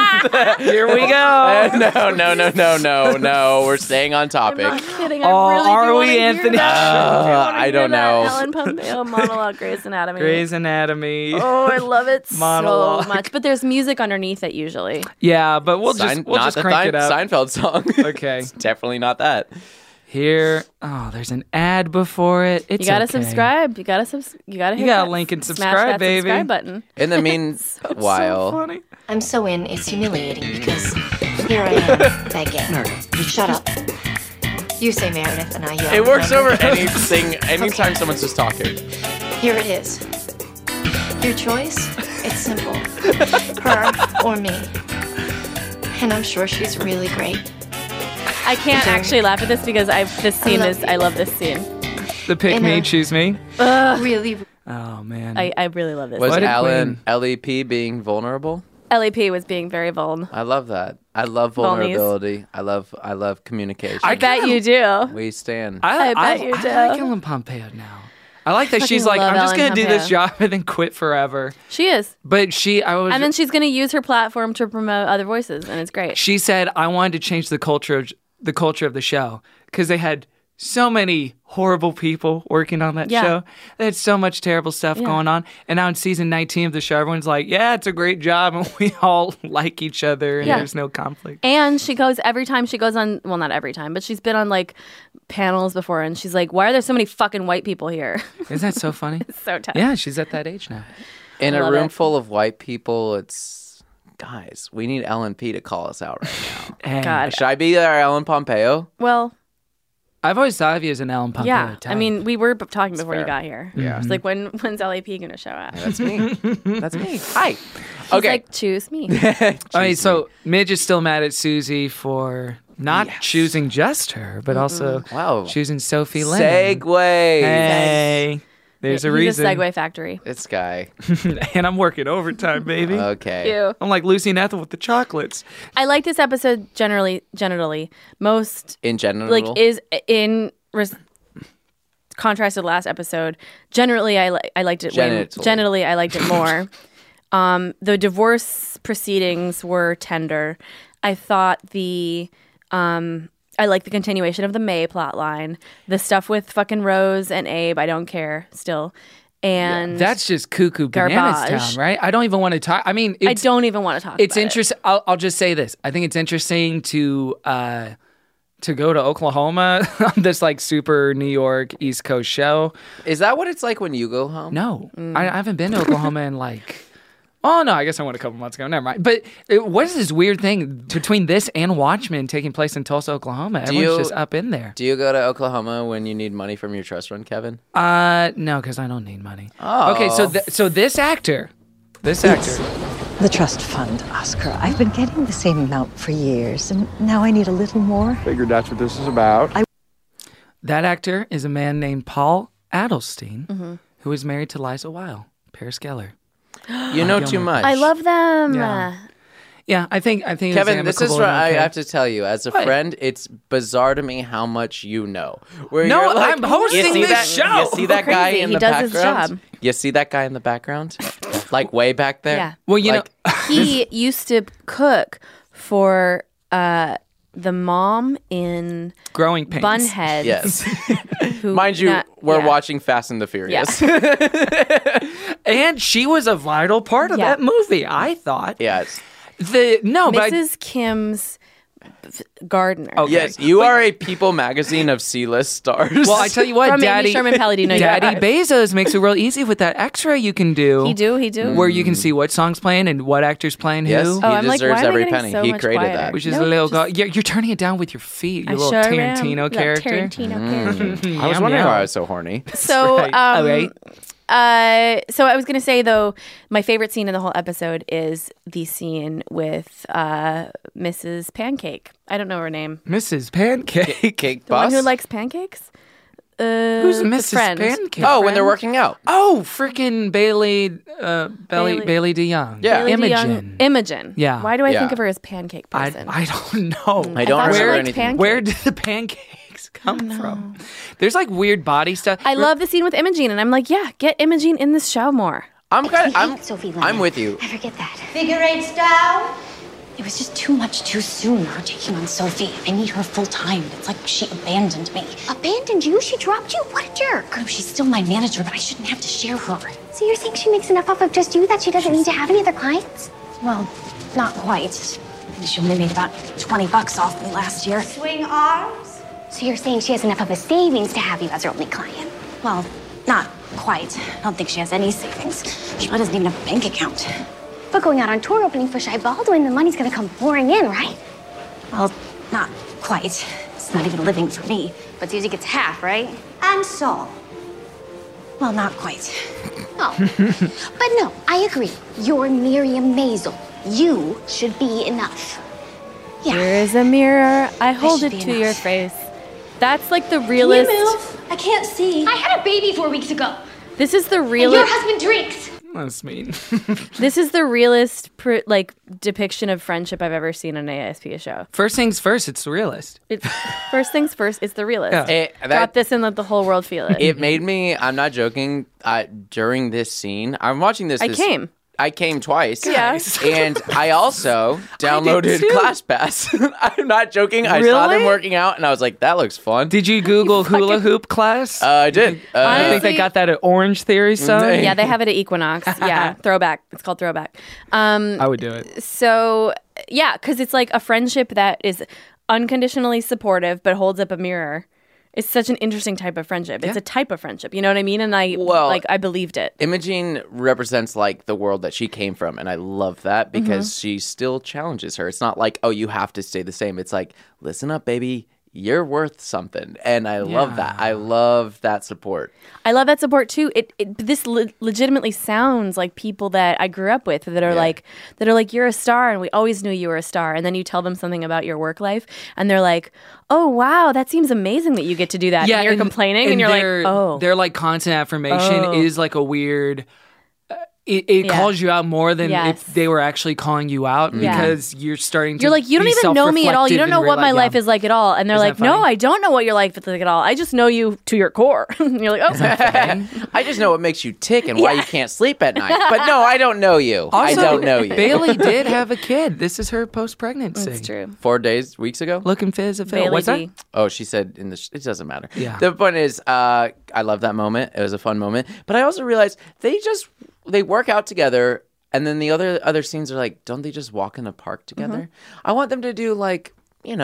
Here we go. no, no, no, no, no, no. We're staying on I'm topic. not kidding. Oh, I really are do we, wanna hear Anthony? that. Uh, wanna I hear don't that know. Ellen Pompeo monologue, Grey's Anatomy. Grey's Anatomy. Oh, I love it Monologue. so much. But there's music underneath it usually. Yeah, but we'll Sein- just we'll not just the crank Sein- it up. Seinfeld song. Okay. It's definitely not that. Here, oh, there's an ad before it. It's You gotta okay. subscribe. You gotta subs- You gotta. Hit You gotta that- link and smash subscribe, that baby. Subscribe button. In the meanwhile, Funny. I'm so in, it's humiliating because here I am begging. Shut up. You say Meredith and I yell. it works whatever. over anything. Anytime someone's just talking. Here it is. Your choice? It's simple. Her or me. And I'm sure she's really great. I can't Sorry. actually laugh at this because I this scene love is. you. I love this scene. The pick In me, a- choose me. Really. Oh man. I, I really love this. Was What a Alan queen. L E P being vulnerable? L A P was being very vulnerable. I love that. I love Vulnies. vulnerability. I love I love communication. I bet you do. we stand. I, I bet you I do. like Ellen Pompeo now. I like that she's fucking like, love I'm just Ellen gonna do this Pompeo. job and then quit forever. She is. But she, I was, And then she's going to use her platform to promote other voices, and it's great. she said, I wanted to change the culture of the culture of the show because they had so many horrible people working on that Yeah. show. They had so much terrible stuff Yeah. going on. And now in season nineteen of the show, everyone's like, yeah, it's a great job. And we all like each other and Yeah. there's no conflict. And she goes every time she goes on, well, not every time, but she's been on like panels before, and she's like, "Why are there so many fucking white people here?" Isn't that so funny? It's so tough. Yeah, she's at that age now. In I a love room it. full of white people, it's guys. We need Ellen P to call us out right now. And God. Should I be our Ellen Pompeo? Well, I've always thought of you as an Ellen Pompeo yeah. type. I mean, we were b- talking before you fair. got here. Yeah. It's like, when when's L A P going to show up? That's me. That's me. Hi. She's Okay. like, choose me. all right, so Midge is still mad at Susie for not choosing just her, but also Wow. choosing Sophie Lynn. Segue. Hey, there's a He's reason. a Segway factory. This guy. And I'm working overtime, baby. Okay. Ew. I'm like Lucy and Ethel with the chocolates. I like this episode generally, generally. Most In general. like is in res- contrast to the last episode. Generally, I li- I liked it. Way, Genitally. generally, I liked it more. um, the divorce proceedings were tender. I thought the um, I like the continuation of the May plot line. The stuff with fucking Rose and Abe, I don't care still. And That's just cuckoo bananas Garbage. town, right? I don't even want to talk. I mean, I it's, don't even want to talk. it's about interesting. I'll, I'll just say this. I think it's interesting to uh, to go to Oklahoma on this like super New York East Coast show. Is that what it's like when you go home? No, Mm. I, I haven't been to Oklahoma in like Oh, no, I guess I went a couple months ago. Never mind. But it, what is this weird thing between this and Watchmen taking place in Tulsa, Oklahoma? Everyone's you- just up in there. Do you go to Oklahoma when you need money from your trust fund, Kevin? Uh, no, because I don't need money. Oh. Okay, so th- so this actor, this actor, The trust fund, Oscar. I've been getting the same amount for years, and now I need a little more. Figured that's what this is about. that actor is a man named Paul Adelstein, Mm-hmm. who is married to Liza Weil, Paris Geller. You know too much. I love them. Yeah. Yeah, I think I think it was Kevin, this is amicable what and I okay. have to tell you. As a What? friend, it's bizarre to me how much you know. Where No, you're like, I'm hosting you see this that, show. You see that guy Crazy. in He the does his background? job. You see that guy in the background? Like way back there? Yeah. Well, you Like, know, He used to cook for uh, the mom in growing pains. Bunheads. Yes. Who Mind you, not- we're yeah. watching Fast and the Furious. And she was a vital part of Yeah. that movie, I thought. Yes. The no, but I- Missus Kim's gardener. Okay. Yes, you are a People magazine of C-list stars. well, I tell you what, From Amy Daddy Sherman Palladino, Daddy yeah. Bezos makes it real easy with that extra you can do. He do, he do. Where you can see what song's playing and what actor's playing yes, who. he Oh, I'm like, deserves why am I every getting penny. so he much created quieter? that. Which is Nope, a little. just- Go- you're, you're turning it down with your feet. Your I little sure Tarantino am. That character. Tarantino character. I was wondering why I was so horny. So, Right. um, All right. uh, so I was gonna say though, my favorite scene in the whole episode is the scene with uh, Missus Pancake. I don't know her name. Missus Pancake. Cake The boss? one who likes pancakes. Uh, Who's the Missus friend. Pancake? Oh, when they're friend? working out. Oh, freaking Bailey, uh, Bailey, Bailey- Bailey DeYoung. Yeah. Bailey Imogen. DeYoung- Imogen. Yeah. Why do I Yeah. think of her as pancake I, person? I don't know. I don't thought she remember liked anything. pancakes. Where did the pancakes come from? There's like weird body stuff. I love the scene with Imogene, and I'm like, yeah, get Imogene in this show more. I'm kind of, I I'm, hate Sophie I'm Lemon. with you. I forget that. Figure eight style. It was just too much too soon, her taking on Sophie. I need her full time. It's like she abandoned me. Abandoned you? She dropped you? What a jerk. No, she's still my manager, but I shouldn't have to share her. So you're saying she makes enough off of just you that she doesn't need to have any other clients? Well, not quite. She only made about twenty bucks off me last year. Swing arms? So you're saying she has enough of a savings to have you as her only client? Well, not quite. I don't think she has any savings. She probably doesn't even have a bank account. But going out on tour opening for Shy Baldwin, the money's gonna come pouring in, right? Well, not quite. It's not even a living for me. But Susie gets half, right? And Saul. Well, not quite. Oh. But no, I agree. You're Miriam Maisel. You should be enough. Yeah. Here is a mirror. I hold should it be to enough. your face. That's like the realist. I can't see. I had a baby four weeks ago. This is the And your realist. husband drinks. That's mean. This is the realist, pr- like depiction of friendship I've ever seen on a A S P show. First things first, it's the realist. It's first things first. It's the realist. Yeah. Eh, that- Drop this and let the whole world feel it. It made me, I'm not joking, uh, during this scene, I'm watching this. I this- came. I came twice. Yeah. And I also downloaded too. ClassPass. I'm not joking. I saw them Really? working out and I was like, that looks fun. Did you Google hula hoop class? Uh, I did. Uh, I think Honestly- they got that at Orange Theory, son. Yeah, they have it at Equinox. Yeah, throwback. It's called throwback. Um, I would do it. so yeah, because it's like a friendship that is unconditionally supportive but holds up a mirror. It's such an interesting type of friendship. It's Yeah. a type of friendship. You know what I mean? And I Well- like I believed it. Imogene represents like the world that she came from, and I love that because Mm-hmm. she still challenges her. It's not like, oh, you have to stay the same. It's like, listen up, baby, you're worth something, and I love that. I love that support. I love that support too. It, it this le- legitimately sounds like people that I grew up with that are Yeah. like that are like you're a star and we always knew you were a star. And then you tell them something about your work life and they're like, "Oh wow, that seems amazing that you get to do that." and you're complaining and, you're like, their- "Oh." Their like constant affirmation Oh. is like a weird. uh, It, it Yeah. calls you out more than Yes. if they were actually calling you out Yeah. because you're starting to. You're like, you don't be even know me at all. You self-reflective don't know and what my realize- life yeah. is like at all. And they're Isn't like, that no, funny? I don't know what your life is like at all. I just know you to your core. And you're like, oh, I just know what makes you tick and why you can't sleep at night. But no, I don't know you. I Also, don't know you. Bailey did have a kid. This is her post pregnancy. it's true. Four days, weeks ago. Looking fit as a Phil. Bailey What's that? D. Oh, she said in the. Sh- it doesn't matter. Yeah. The point is, uh, I love that moment. It was a fun moment. But I also realized they just they work out together, and then the other other scenes are like, don't they just walk in a park together? I want them to do like you know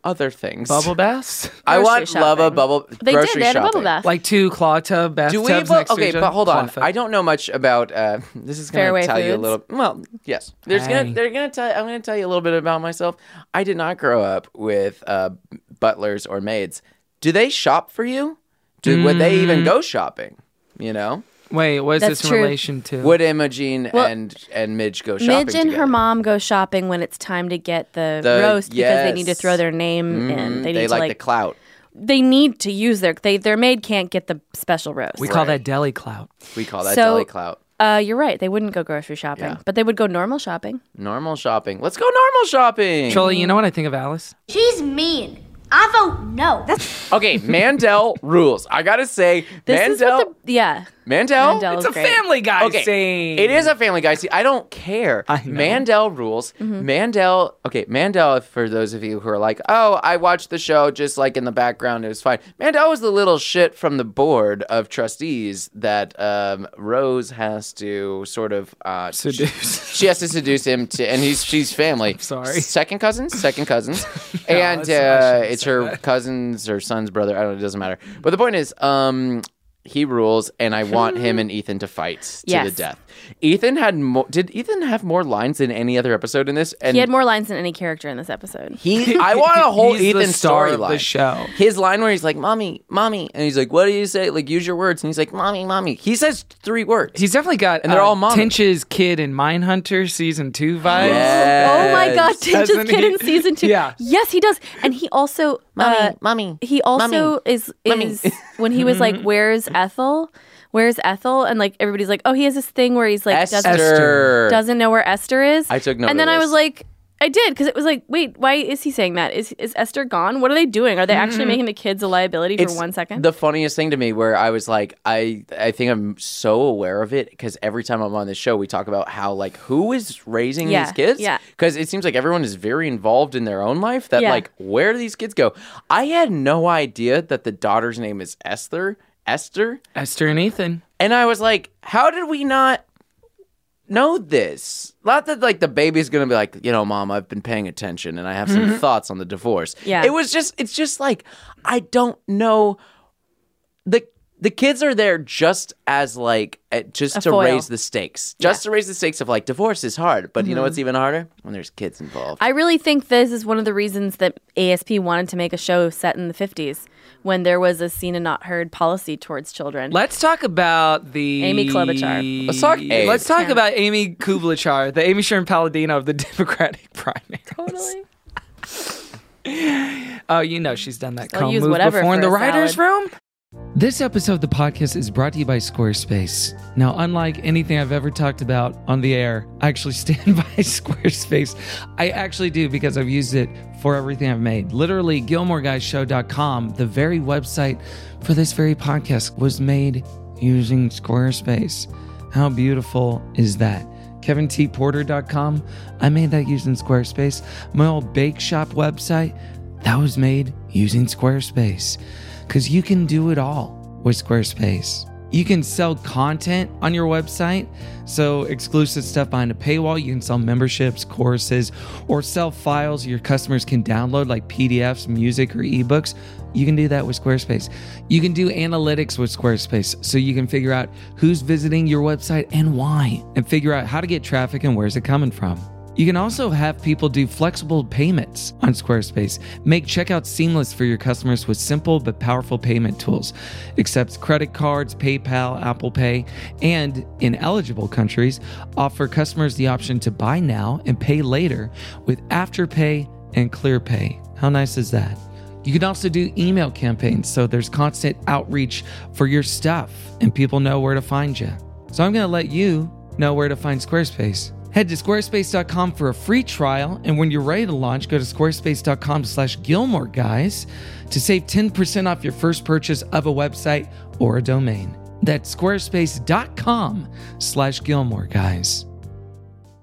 other things. Bubble baths? I Grocery want love a shopping. bubble. They grocery did. They had a shopping. bubble bath. Like two claw tub bathtubs Do we? next But, to okay, each but other? hold on. Claw fit. I don't know much about. Uh, this is going Fairway to tell you a Foods? little. Well, yes. There's Hey. gonna. They're going to tell. I'm going to tell you a little bit about myself. I did not grow up with uh, butlers or maids. Do they shop for you? Do would they even Mm. go shopping? You know. Wait, what is That's this in true. relation to? Would Imogene Well, and and Midge go shopping Midge and together? her mom go shopping when it's time to get the, The- roast because they need to yes. throw their name Mhm. in. They They, need to like, like the clout. they need to use their they their maid can't get the special roast. we call that deli clout. We call that So- deli clout. Uh, you're right. They wouldn't go grocery shopping, Yeah. but they would go normal shopping. Normal shopping. Let's go normal shopping. Trolley, you know what I think of Alice? She's mean. I vote no. That's Okay, Mandel rules. I gotta say, This Mandel. is what the yeah. Mandel. Mandel It's is a great. Family Guy Okay, scene. it is a Family Guy scene. I don't care. I know. Mandel rules. Mm-hmm. Mandel. Okay, Mandel. For those of you who are like, oh, I watched the show just like in the background, it was fine. Mandel was the little shit from the board of trustees that um, Rose has to sort of uh, Seduce. She has to seduce him to, and he's she's family. sorry. second cousins, second cousins, and that's- I uh, shouldn't it's say her that. cousin's or son's brother. I don't know. It doesn't matter. But the point is, um, he rules, and I want him and Ethan to fight to Yes. the death. Ethan had more. Did Ethan have more lines than any other episode in this? And He had more lines than any character in this episode. He, I want a whole He's the Ethan star of the storyline. show. His line where he's like, "Mommy, mommy," and he's like, "What do you say? Like, use your words." And he's like, "Mommy, mommy." He says three words. He's definitely got And they're uh, all mommy. Tinch's kid in Mindhunter season two vibes. Oh my God, Yes. Tinch's Doesn't kid he? in season two. Yeah. Yes, he does, and he also, Mommy, uh, mommy, he also mommy, is mommy. is when he was like, "Where's Ethel? Where's Ethel?" And like everybody's like, "Oh, he has this thing where he's like doesn't Esther. doesn't know where Esther is." I took note and of then I this. was like, I did because it was like, wait, why is he saying that? Is is Esther gone? What are they doing? Are they actually making the kids a liability for It's one second? the funniest thing to me where I was like, I I think I'm so aware of it because every time I'm on this show, we talk about how like who is raising Yeah, these kids? yeah. Because it seems like everyone is very involved in their own life. That Yeah. like where do these kids go? I had no idea that the daughter's name is Esther. Esther. Esther and Ethan. And I was like, how did we not know this? Not that like the baby's gonna be like, you know, Mom, I've been paying attention and I have some thoughts on the divorce. Yeah. It was just it's just like I don't know. The the kids are there just as like uh, just A to foil. raise the stakes. Just to raise the stakes of like divorce is hard. But you know what's even harder? When there's kids involved. I really think this is one of the reasons that A S P wanted to make a show set in the fifties when there was a seen and not heard policy towards children. Let's talk about the Amy Klobuchar. Let's talk AIDS. Let's talk Yeah. about Amy Klobuchar, the Amy Sherman Palladino of the Democratic primary. Totally. Oh, you know she's done that I'll comb use move whatever before in for the a writers' salad. room. This episode of the podcast is brought to you by Squarespace. Now, unlike anything I've ever talked about on the air, I actually stand by Squarespace. I actually do because I've used it for everything I've made. Literally, Gilmore Guys Show dot com, the very website for this very podcast, was made using Squarespace. How beautiful is that? Kevin T Porter dot com, I made that using Squarespace. My old bake shop website, that was made using Squarespace. Because you can do it all with Squarespace. You can sell content on your website, so exclusive stuff behind a paywall. You can sell memberships, courses, or sell files your customers can download like P D Fs, music, or ebooks. You can do that with Squarespace. You can do analytics with Squarespace, so you can figure out who's visiting your website and why, and figure out how to get traffic and where's it coming from. You can also have people do flexible payments on Squarespace. Make checkout seamless for your customers with simple but powerful payment tools. Accepts credit cards, PayPal, Apple Pay, and in eligible countries, offer customers the option to buy now and pay later with Afterpay and ClearPay. How nice is that? You can also do email campaigns, so there's constant outreach for your stuff and people know where to find you. So I'm going to let you know where to find Squarespace. Head to squarespace dot com for a free trial, and when you're ready to launch, go to squarespace dot com slash Gilmore Guys to save ten percent off your first purchase of a website or a domain. That's squarespace dot com slash Gilmore Guys.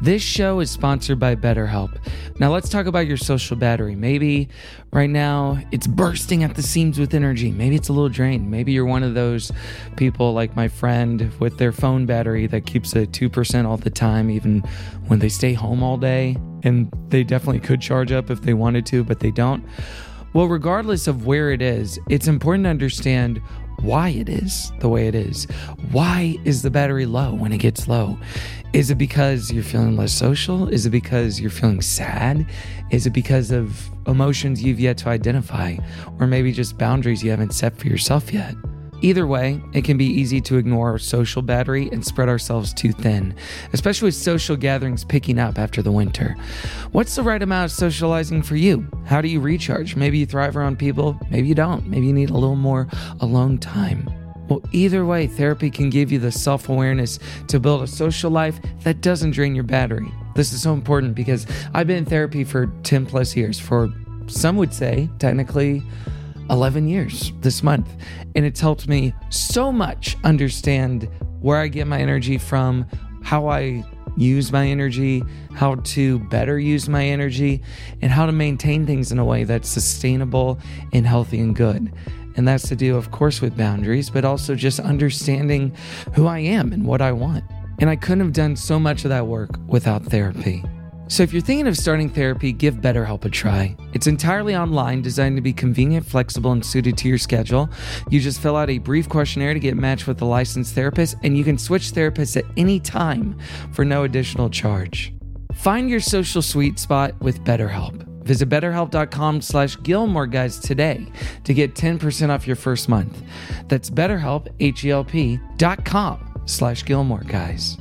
This show is sponsored by BetterHelp. Now let's talk about your social battery. Maybe right now it's bursting at the seams with energy. Maybe it's a little drained. Maybe you're one of those people like my friend with their phone battery that keeps it two percent all the time, even when they stay home all day. And they definitely could charge up if they wanted to, but they don't. Well, regardless of where it is, it's important to understand why it is the way it is. Why is the battery low when it gets low? Is it because you're feeling less social? Is it because you're feeling sad? Is it because of emotions you've yet to identify? Or maybe just boundaries you haven't set for yourself yet? Either way, it can be easy to ignore our social battery and spread ourselves too thin, especially with social gatherings picking up after the winter. What's the right amount of socializing for you? How do you recharge? Maybe you thrive around people, maybe you don't. Maybe you need a little more alone time. Well, either way, therapy can give you the self-awareness to build a social life that doesn't drain your battery. This is so important because I've been in therapy for ten plus years, for some would say, technically, eleven years this month. And it's helped me so much understand where I get my energy from, how I use my energy, how to better use my energy, and how to maintain things in a way that's sustainable and healthy and good. And that's to do, of course, with boundaries, but also just understanding who I am and what I want. And I couldn't have done so much of that work without therapy. So if you're thinking of starting therapy, give BetterHelp a try. It's entirely online, designed to be convenient, flexible, and suited to your schedule. You just fill out a brief questionnaire to get matched with a licensed therapist, and you can switch therapists at any time for no additional charge. Find your social sweet spot with BetterHelp. Visit betterhelp.com slash Gilmore Guys today to get ten percent off your first month. That's betterhelp, H-E-L-P dot com slash Gilmore Guys.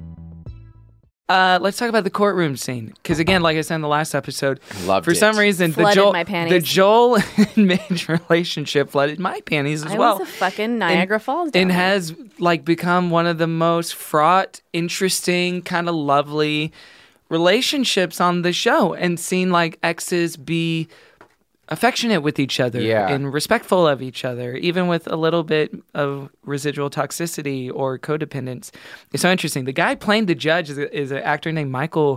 Uh, let's talk about the courtroom scene. Because again, like I said in the last episode, Loved for it. some reason, the Flooded Joel, my panties. the Joel and Midge relationship flooded my panties as I well. was a fucking Niagara and, Falls down and there. has like become one of the most fraught, interesting, kind of lovely relationships on the show, and seeing like exes be affectionate with each other Yeah. and respectful of each other, even with a little bit of residual toxicity or codependence. It's so interesting. The guy playing the judge is, a, is an actor named Michael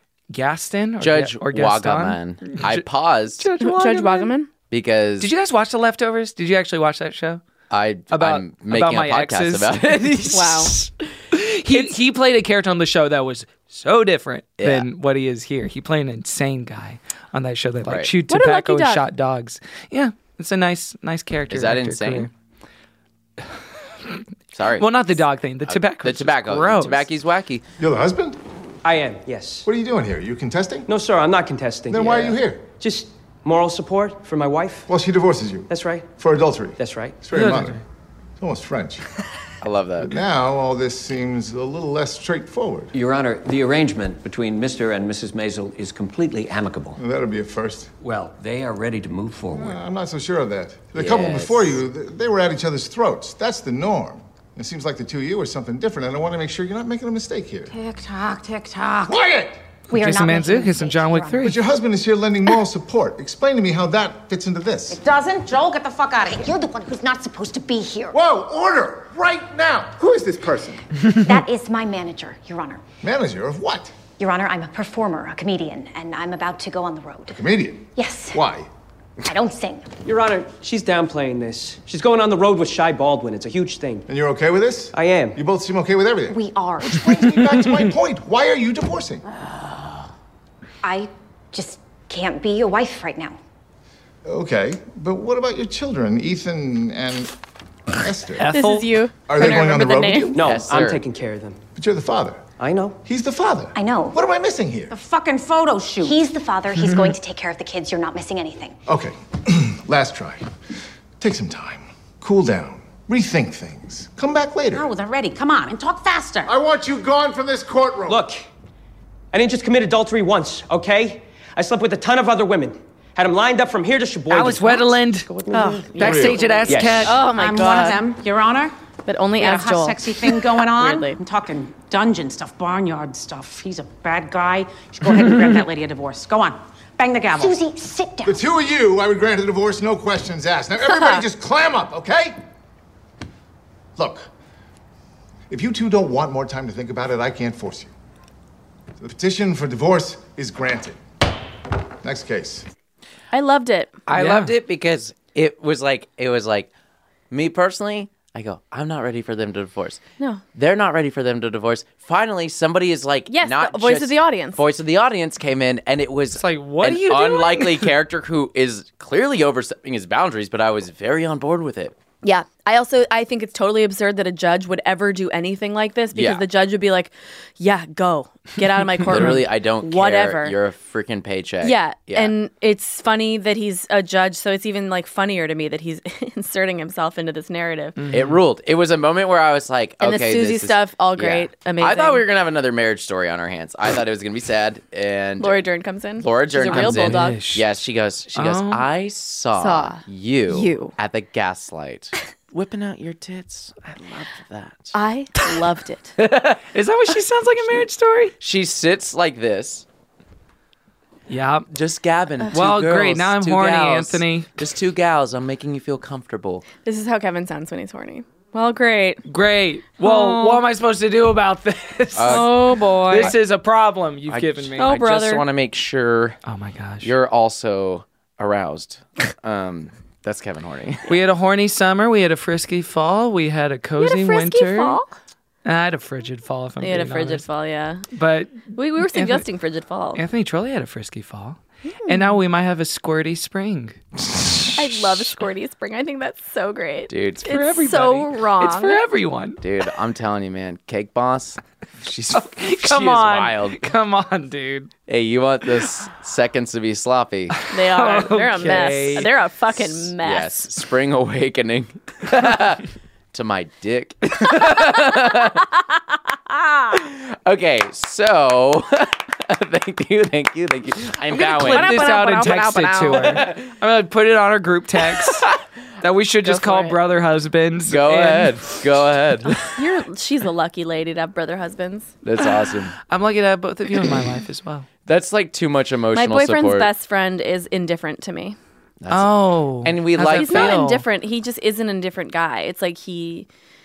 Gaston or Judge Ga- or Gaston. Wagaman. I paused Judge Judge Wagaman? because Did you guys watch The Leftovers? Did you actually watch that show? I, About- I'm making about my a podcast exes? about it. Wow. He he played a character on the show that was so different Yeah. than what he is here. He played an insane guy on that show that like Right. chewed What a tobacco lucky and dog. shot dogs. Yeah, it's a nice nice character. Is that actor insane? career. Sorry. Well, not the dog thing. The tobacco. the tobacco. Gross. The tobacco's wacky. You're the husband? I am, yes. What are you doing here? You contesting? No, sir, I'm not contesting. Then why are you here? Just moral support for my wife. Well, she divorces you. That's right. For adultery. That's right. It's very Yeah. modern. It's almost French. I love that. Now, all this seems a little less straightforward. Your Honor, the arrangement between Mister and Missus Maisel is completely amicable. Well, that'll be a first. Well, they are ready to move forward. Uh, I'm not so sure of that. The couple Yes. before you, th- they were at each other's throats. That's the norm. It seems like the two of you are something different, and I want to make sure you're not making a mistake here. Tick tock, tick tock. Quiet! We are Jason not making Mantzoukas and John Wick mistakes, Your three. But your husband is here lending moral support. Explain to me how that fits into this. Honor. Doesn't? Joel, get the fuck out of here. You're the one who's not supposed to be here. Whoa, order! Right now! Who is this person? That is my manager, Your Honor. Manager of what? Your Honor, I'm a performer, a comedian, and I'm about to go on the road. Comedian? Yes, Why? I don't sing. Your Honor, she's downplaying this. She's going on the road with Shy Baldwin. It's a huge thing. And you're okay with this? I am. You both seem okay with everything. We are. Brings me back to my point. Why are you divorcing? I just can't be a wife right now. Okay, but what about your children, Ethan and Esther? This is you. Are they Trying to going on the remember road with name. you? No, Yes, I'm sir. taking care of them. But you're the father. I know. He's the father. I know. What am I missing here? The fucking photo shoot. He's the father. He's going to take care of the kids. You're not missing anything. Okay, last try. Take some time. Cool down. Rethink things. Come back later. No, they're ready. Come on, and talk faster. I want you gone from this courtroom. Look, I didn't just commit adultery once, okay? I slept with a ton of other women. Had them lined up from here to Sheboygan. Alice Wetterland. Oh, Backstage at Ass Yes. Cat. oh my I'm god. one of them, Your Honor. But only We got a as hot, Joel. sexy thing going on. Weirdly. I'm talking dungeon stuff, barnyard stuff. He's a bad guy. You should go ahead and grant that lady a divorce. Go on. Bang the gavel. Susie, sit down. The two of you, I would grant a divorce, no questions asked. Now, everybody just clam up, okay? Look, if you two don't want more time to think about it, I can't force you. The petition for divorce is granted. Next case. I loved it. I Yeah. loved it because it was like it was like me personally. I go, I'm not ready for them to divorce. No. They're not ready for them to divorce. Finally, somebody is like, Yes, not the voice just- of the audience. Voice of the audience came in, and it was It's like, what an are you doing? unlikely character who is clearly overstepping his boundaries, but I was very on board with it. Yeah. I also I think it's totally absurd that a judge would ever do anything like this because Yeah. the judge would be like, "Yeah, go. Get out of my courtroom." Literally, I don't Whatever. care. You're a freaking paycheck. Yeah. yeah. And it's funny that he's a judge, so it's even like funnier to me that he's inserting himself into this narrative. It ruled. It was a moment where I was like, And the okay, Susie this is- stuff, all yeah. great, amazing. I thought we were gonna have another marriage story on our hands. I thought it was gonna be sad. And Laura Dern comes in. Laura Dern She's a real comes in. bulldog. Yes, she goes. She goes. Oh. I saw, Saw you, you. at the gaslight, whipping out your tits. I loved that. I loved it. Is that what she sounds like a marriage story? She sits like this, Yeah. just gabbing. Two Well, girls, great. Now I'm two horny, gals. Anthony. Just two gals. I'm making you feel comfortable. This is how Kevin sounds when he's horny. Well, great. Great. Well, Oh. what am I supposed to do about this? oh boy. This is a problem you've I- given me. Oh, I brother. just want to make sure Oh my gosh. you're also aroused. Um, that's Kevin Horny. We had a horny summer. We had a frisky fall. We had a You cozy had a frisky winter. fall? I had a frigid fall, if I'm You had a being frigid honest. fall, yeah. But We, we were Anthony- suggesting frigid fall. Anthony Trolley had a frisky fall. And now we might have a squirty spring. I love Squirty Spring. I think that's so great. Dude, it's for everybody. so wrong. It's for everyone. Dude, I'm telling you, man, Cake Boss, she's Come she is on. wild. Come on, dude. Hey, you want this seconds to be sloppy? They are. They're a Okay. mess. They're a fucking mess. Yes, spring awakening to my dick. Okay, so thank you, thank you, thank you. I'm bowing. Clip this out and text it to her. I'm going to put it on our group text that we should just Go for call it. brother husbands. Go and ahead, go ahead. You're. She's a lucky lady to have brother husbands. That's awesome. I'm lucky to have both of you in my life as well. That's like too much emotional My boyfriend's support. best friend is indifferent to me. Oh. And we How's like that He's not feel? indifferent. He just is an indifferent guy. It's like he.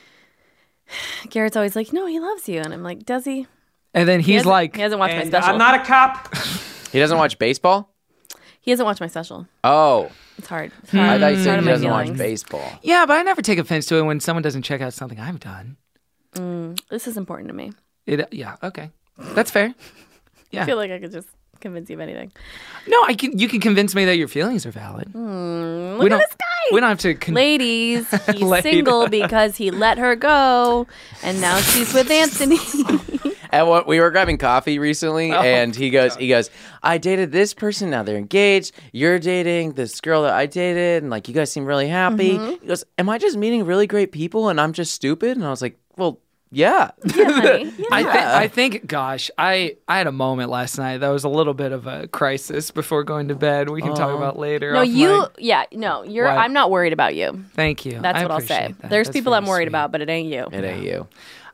Garrett's always like, no, he loves you, and I'm like, does he? And then He he's hasn't- like, he hasn't watched my And special. I'm not a cop. He doesn't watch baseball? He hasn't watched my special. Oh, It's hard. It's Hmm. hard. I thought you It's said hard he on my doesn't watch feelings. baseball. yeah, but I never take offense to it when someone doesn't check out something I've done. Mm, this is important to me. It, yeah, okay. That's fair. Yeah. I feel like I could just convince you of anything. No, I can. You can convince me that your feelings are valid. Mm, look we at don't. this guy. We don't have to. Con- Ladies, he's Lady. single because he let her go, and now she's with Anthony. And what we were grabbing coffee recently, Oh, and he goes, he goes, I dated this person. Now they're engaged. You're dating this girl that I dated, and like you guys seem really happy. Mhm. He goes, am I just meeting really great people, and I'm just stupid? And I was like, well, yeah. Yeah, honey. Yeah. I, th- I think, gosh, I, I had a moment last night that was a little bit of a crisis before going to bed. We can talk Oh. about later. No, off you. mic. Yeah, no, you're. What? I'm not worried about you. Thank you. That's I what I'll say. appreciate that. There's That's people very I'm worried sweet. about, but it ain't you. It ain't you.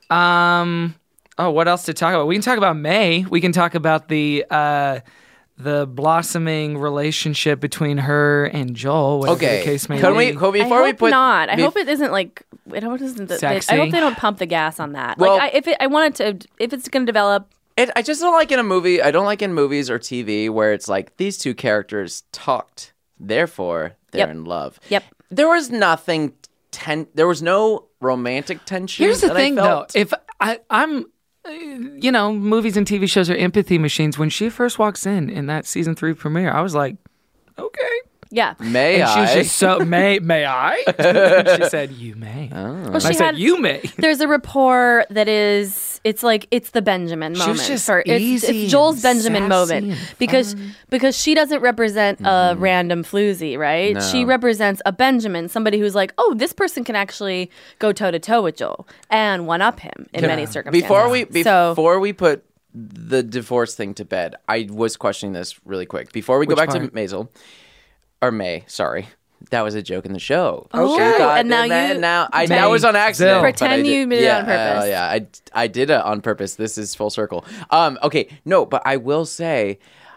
Um. Oh, what else to talk about? We can talk about May. We can talk about the uh, the blossoming relationship between her and Joel. Whatever Okay. the case may Can be. we, can- before I we hope put not. I bef- hope it isn't like. I hope it isn't. The, they- I Sexy. hope they don't pump the gas on that. Well- like, I, if it, I want it to, if it's going to develop. It, I just don't like in a movie. I don't like in movies or T V where it's like these two characters talked, therefore they're Yep. in love. Yep. There was nothing. Ten- there was no romantic tension. Here's the that thing, I though. felt. If I, I'm, uh, you know, movies and T V shows are empathy machines. When she first walks in in that season three premiere, I was like, okay. Yeah. May and I? she was just so may may I? she said, "You may." Oh. Well, And I she said, had- "You may." There's a rapport that is. It's like it's the Benjamin She was moment. just for, it's, easy it's Joel's and Benjamin sassy moment and because because she doesn't represent a random floozy, right? No. She represents a Benjamin, somebody who's like, oh, this person can actually go toe to toe with Joel and one up him in many circumstances. Before we so before we put the divorce thing to bed, I was questioning this really quick. Before we Which go back part? to Maisel or May, sorry. That was a joke in the show. Oh, She thought and now that- you- now I May. that was on accident. Zill. but I Pretend did- you did it yeah, on purpose. Uh, yeah, I I did it on purpose. This is full circle. Um, okay, no, but I will say,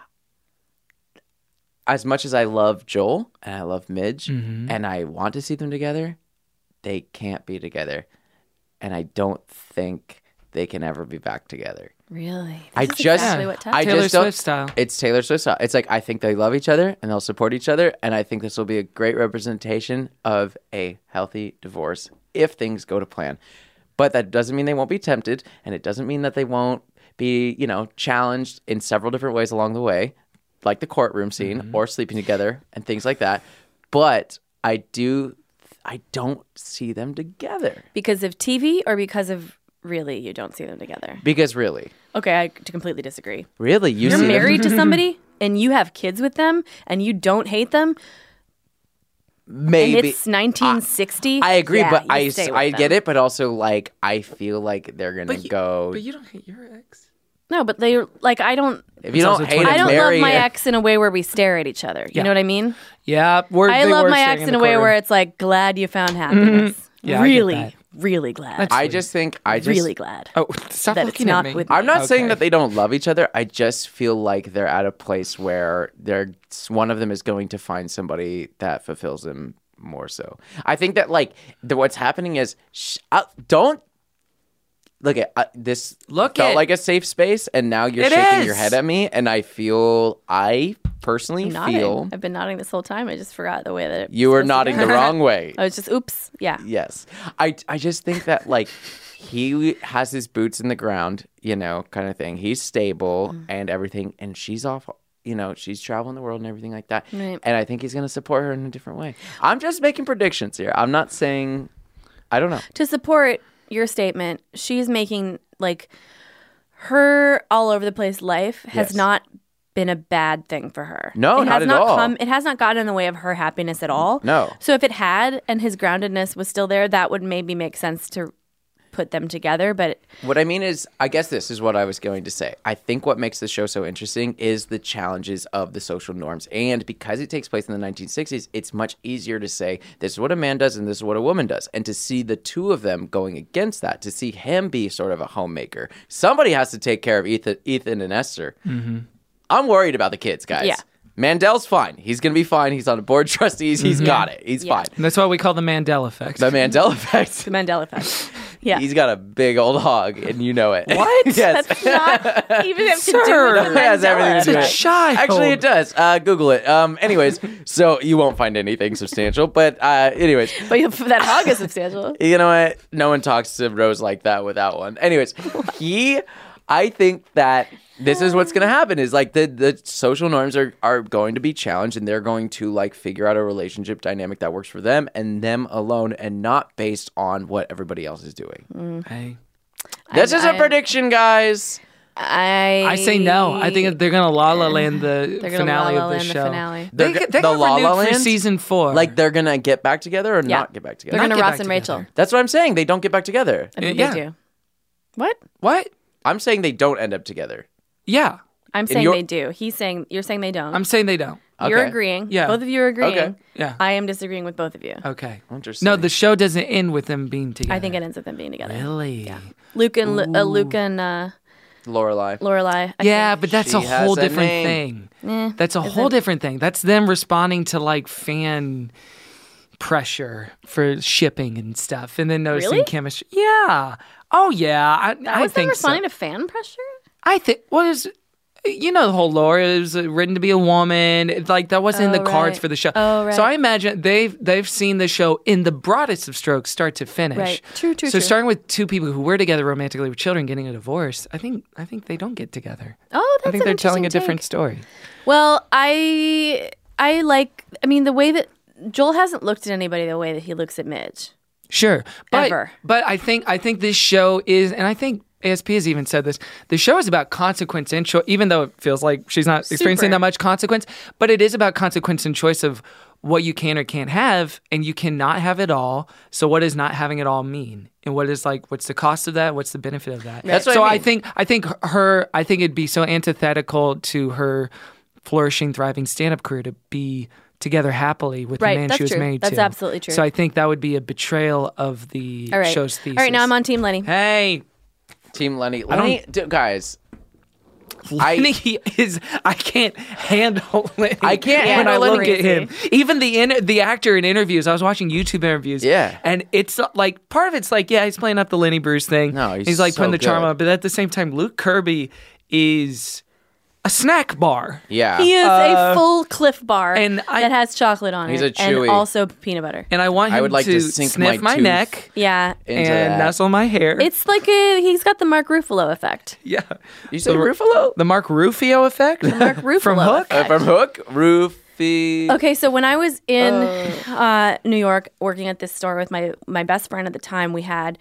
as much as I love Joel and I love Midge Mhm. and I want to see them together, they can't be together, and I don't think they can ever be back together. Really? I This is just, exactly what Tess I did. Taylor just don't, Swift style. It's Taylor Swift style. It's like I think they love each other and they'll support each other, and I think this will be a great representation of a healthy divorce if things go to plan. But that doesn't mean they won't be tempted, and it doesn't mean that they won't be, you know, challenged in several different ways along the way, like the courtroom scene Mm-hmm. or sleeping together and things like that. But I do, I don't see them together Because of T V or because of really you don't see them together? because really, Okay, I completely disagree. really, you You're see them- married to somebody and you have kids with them and you don't hate them. maybe And it's nineteen sixty. I agree, yeah, but you I, stay with I them. get it, but also like I feel like they're gonna go. But you don't hate your ex. No, but they like I don't. If you don't hate I him, don't marry love my him. ex in a way where we stare at each other. You Yeah. know what I mean? Yeah, we're, I they love were my staring ex in the a way courtroom. where it's like glad you found happiness. Yeah, I get really, that. really glad. That's I sweet. just think I just really glad. Oh, stop that it's looking at not me. with I'm me. not saying Okay. that they don't love each other. I just feel like they're at a place where they're one of them is going to find somebody that fulfills them more so. I think that like the, what's happening is sh- uh, don't look at uh, this. Look felt it. like a safe space, and now you're It shaking your is. head at me, and I feel I personally I'm nodding. feel I've been nodding this whole time. I just forgot the way that it you were supposed to nodding go. the wrong way. I was just oops. Yeah. Yes. I, I just think that, like, he has his boots in the ground, you know, kind of thing. He's stable Mm. and everything. And she's off, you know, she's traveling the world and everything like that. Right. And I think he's going to support her in a different way. I'm just making predictions here. I'm not saying, I don't know. To support your statement, she's making like her all over the place life has Yes. not been a bad thing for her. No, it not has at not all. Come, it has not gotten in the way of her happiness at all. No. So if it had and his groundedness was still there, that would maybe make sense to put them together. But What I mean is, I guess this is what I was going to say. I think what makes the show so interesting is the challenges of the social norms. And because it takes place in the nineteen sixties, it's much easier to say, this is what a man does and this is what a woman does. And to see the two of them going against that, to see him be sort of a homemaker. Somebody has to take care of Ethan, Ethan and Esther. Mm-hmm. I'm worried about the kids, guys. Yeah. Mandel's fine. He's going to be fine. He's on the board of trustees. He's Mhm. got it. He's Yeah. fine. And that's what we call the Mandela effect. The Mandela effect. the Mandela effect. Yeah. He's got a big old hog, and you know it. What? Yes. That's not even have to do Sir. with the It has everything to Mandela do with It's a it. effect. child. Actually, it does. Uh, Google it. Um, anyways, so you won't find anything substantial. But uh, anyways, But you- that hog is substantial. you know what? No one talks to Rose like that without one. Anyways, he, I think that this is what's going to happen is like the, the social norms are, are going to be challenged and they're going to like figure out a relationship dynamic that works for them and them alone and not based on what everybody else is doing. Hey. This I- is a I- prediction, guys. I I say no. I think they're gonna La La Land the They're gonna finale La La of the Land the show. finale. They, They're they, g- they the got La La renewed for Land? season four. Like they're going to get back together or Yeah. not get back together? They're Not going to get Ross back and together. Rachel. That's what I'm saying. They don't get back together. I think Yeah. they do. What? what? I'm saying they don't end up together. Yeah, I'm saying your- they do. He's saying you're saying they don't. I'm saying they don't. You're Okay. agreeing. Yeah. Both of you are agreeing. Okay. Yeah. I am disagreeing with both of you. Okay. Interesting. No, the show doesn't end with them being together. I think it ends with them being together. Really? Yeah. Luke and Lu- uh, Luke and uh, Lorelai. Lorelai. I Yeah, think. but that's She a has whole a different name. thing. Eh, That's a is whole it? different thing. That's them responding to like fan pressure for shipping and stuff, and then noticing Really? chemistry. Yeah. Oh yeah. I, That I was them think responding so. to fan pressure. I think what is. You know the whole lore is written to be a woman. It's like that wasn't in Oh, the cards right. for the show. Oh, right. So I imagine they've they've seen the show in the broadest of strokes, start to finish. Right. True, true, So true. starting with two people who were together romantically with children getting a divorce, I think I think they don't get together. Oh, that's I think an they're telling a interesting different take. story. Well, I I like. I mean, the way that Joel hasn't looked at anybody the way that he looks at Midge. Sure, but Ever. but I think I think this show is, and I think A S P has even said this. The show is about consequence and choice, even though it feels like she's not experiencing Super. that much consequence. But it is about consequence and choice of what you can or can't have, and you cannot have it all. So what does not having it all mean? And what is like? What's the cost of that? What's the benefit of that? That's what so I I, mean. think I think her. I think it'd be so antithetical to her flourishing, thriving stand-up career to be together happily with Right, the man that's she was true. married That's to. absolutely true. So I think that would be a betrayal of the All right. show's thesis. All right, now I'm on Team Lenny. Hey, Team Lenny. I don't- Lenny, d- guys, Lenny is I can't handle Lenny. I can't when handle I look Lenny. at him. Even the in, the actor in interviews. I was watching YouTube interviews. Yeah, and it's like part of it's like yeah, he's playing up the Lenny Bruce thing. No, he's like so putting the charm good. on, but at the same time, Luke Kirby is a snack bar. Yeah, He is Uh, a full Cliff Bar and I- that has chocolate on He's it a chewy- and also peanut butter. And I want him I would like to, to sink sniff my my, tooth neck Yeah. into and that. nestle my hair. It's like a, he's got the Mark Ruffalo effect. yeah. You say The- Ruffalo? The Mark Rufio effect? Mark Ruffalo From Hook? Uh, effect. from Hook, Roofy. Okay, so when I was in uh, New York working at this store with my, my best friend at the time, we had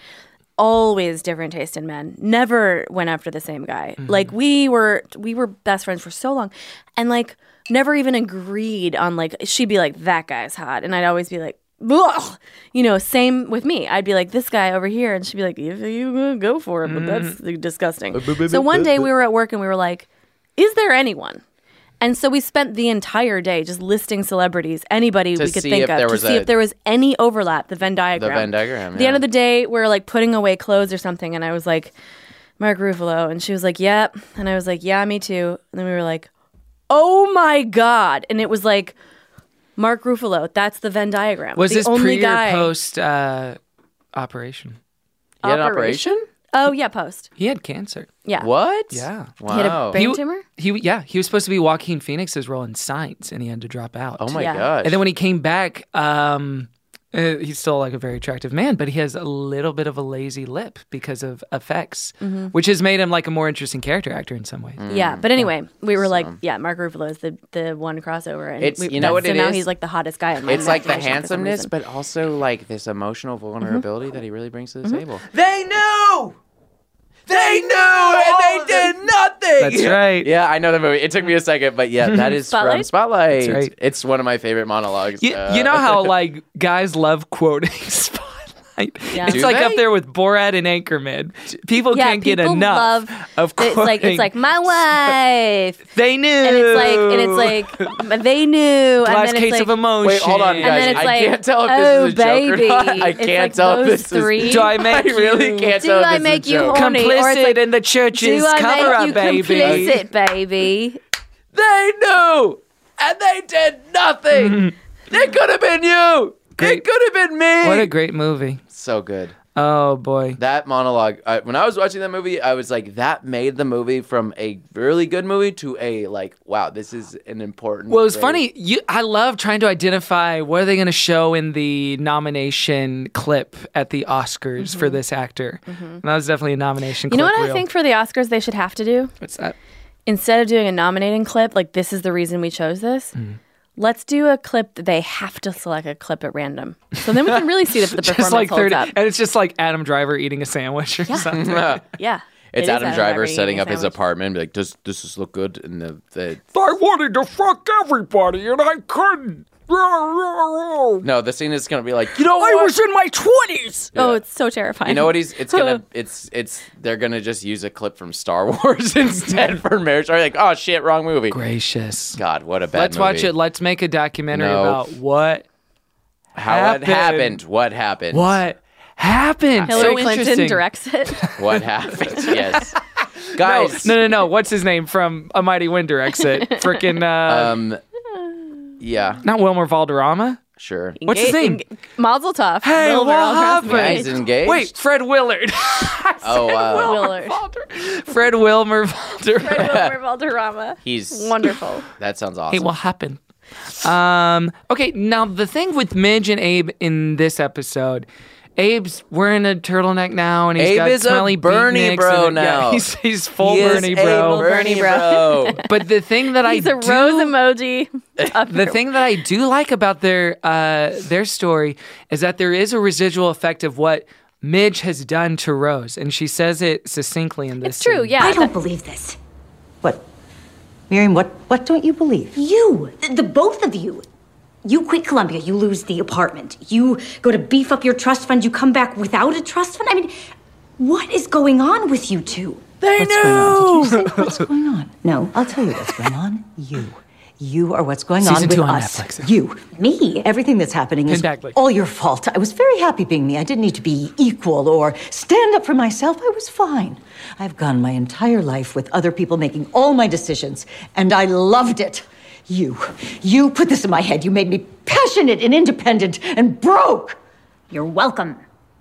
always different taste in men. Never went after the same guy. Mm-hmm. Like we were we were best friends for so long, and like never even agreed on like she'd be like that guy's hot, and I'd always be like. Ugh. You know, same with me. I'd be like, this guy over here. And she'd be like, if you go for it, but that's Mm-hmm. disgusting. So one day we were at work and we were like, is there anyone? And so we spent the entire day just listing celebrities, anybody To we could see think if of, there to was see a- if there was any overlap, the Venn diagram. The Venn diagram, At the yeah. end of the day, we were like putting away clothes or something. And I was like, Mark Ruffalo. And she was like, yep. And I was like, yeah, me too. And then we were like, oh my God. And it was like, Mark Ruffalo, that's the Venn diagram. Was the this only pre guy. or post uh, operation? He had an operation? Oh, yeah, post. He had cancer. Yeah. What? Yeah. Wow. He had a brain He w- tumor? He yeah, he was supposed to be Joaquin Phoenix's role in Signs, and he had to drop out. Oh my Yeah. gosh. And then when he came back, um, uh, he's still like a very attractive man, but he has a little bit of a lazy lip because of effects, Mhm. which has made him like a more interesting character actor in some ways. Yeah, but anyway, we were like, yeah, Mark Ruffalo is the, the one crossover. And It's- we, you know that- what so it now is? he's like the hottest guy in my It's like the imagination for some handsomeness, reason. but also like this emotional vulnerability that he really brings to the Mhm. table. They knew! They knew and they did nothing! That's right. Yeah, I know the movie. It took me a second, but yeah, that is from Spotlight? Spotlight. That's right. It's one of my favorite monologues. You, Uh, you know how like guys love quoting Spotlight. Yeah. It's Do like they? up there with Borat and Anchorman. People yeah, can't get people enough love, of it's quoting. like it's like my wife, they knew, and it's like and it's like they knew, glass and then case it's like, of emotion. Wait, hold on, you and guys. then it's I like, can't tell if oh, this is a joke baby. or not. I It's can't like tell if those this three. is. Do I make I really you- can't Do tell if I this make is a you joke. horny? Or it's complicit like, in the church's Do I cover make up, you baby? complicit, baby? They knew, and they did nothing. It could have been you. Great. It could have been me. What a great movie. So good. Oh boy. That monologue, I, when I was watching that movie, I was like, that made the movie from a really good movie to a like, wow, this is an important. Well, it was great- funny. You, I love trying to identify what are they going to show in the nomination clip at the Oscars for this actor. And that was definitely a nomination You clip. know what I reel. think for the Oscars they should have to do? What's that? Instead of doing a nominating clip, like this is the reason we chose this. Mm. Let's do a clip that they have to select a clip at random. So then we can really see if the performance Just like holds thirty, up. and it's just like Adam Driver eating a sandwich or something. Yeah. It's It is Adam Driver eating setting a up his sandwich. apartment, be like, does does this look good? And the, the I wanted to fuck everybody, and I couldn't. no, the scene is gonna be like, you know I what? was in my twenties. Oh, Yeah. it's so terrifying. You know what he's? It's gonna. It's it's. They're gonna just use a clip from Star Wars instead for Marriage Story. Like, oh shit, wrong movie. Gracious. God, what a bad. Let's movie. watch it. Let's make a documentary No. about what How happened. it happened. What happened? what happened. Hillary so Clinton interesting. directs it. What happened? Yes. No, Guys. no, no, no. What's his name from A Mighty Wind directs it? Freaking, uh, Um. Yeah. not Wilmer Valderrama. Sure. What's his name? Eng- Mazel tov. Hey, Wilmer what Valderrama. happened? Yeah, he's engaged. Wait, Fred Willard. Oh, uh, Willard. Fred Wilmer Valderrama. Fred Wilmer Valderrama. he's Wonderful. That sounds awesome. Hey, what happened? Um, okay, now the thing with Midge and Abe in this episode, Abe's wearing a turtleneck now, and he's Abe got is a smelly Bernie beatniks bro and a- yeah, now. he's he's full He is Bernie a bro. Bernie Bernie bro. But the thing that He's I a do, rose emoji. up the there. thing that I do like about their uh, their story is that there is a residual effect of what Midge has done to Rose, and she says it succinctly in this. It's true, scene. yeah. I don't believe this. What? Miriam, what, what don't you believe? You, the, the both of you. You quit Columbia, you lose the apartment. You go to beef up your trust fund, you come back without a trust fund? I mean, what is going on with you two? They What's knew. going on? Did you say what's going on? No, I'll tell you what's going on. You. You are what's going Season on with two on us. Netflix. You. Me. Everything that's happening is Pin back, please. all your fault. I was very happy being me. I didn't need to be equal or stand up for myself. I was fine. I've gone my entire life with other people making all my decisions, and I loved it. You. You put this in my head. You made me passionate and independent and broke. You're welcome.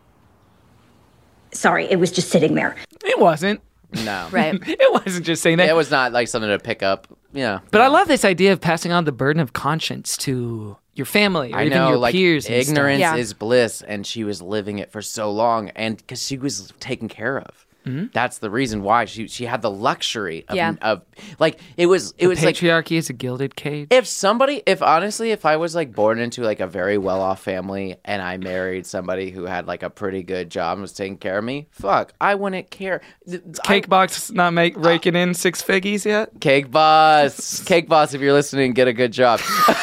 Sorry, it was just sitting there. It wasn't. No. Right. It wasn't just saying that. It was not like something to pick up. Yeah. But I love this idea of passing on the burden of conscience to your family or I even know, your like peers. and stuff. ignorance Yeah. is bliss, and she was living it for so long, and because she was taken care of. Mm-hmm. That's the reason why she she had the luxury of, Yeah. of like it was it The was like patriarchy is a gilded cage. if somebody if honestly if I was like born into like a very well off family and I married somebody who had like a pretty good job and was taking care of me, fuck, I wouldn't care. Th- Cake box not make raking in six figgies yet? Cake boss, cake boss, if you're listening, get a good job.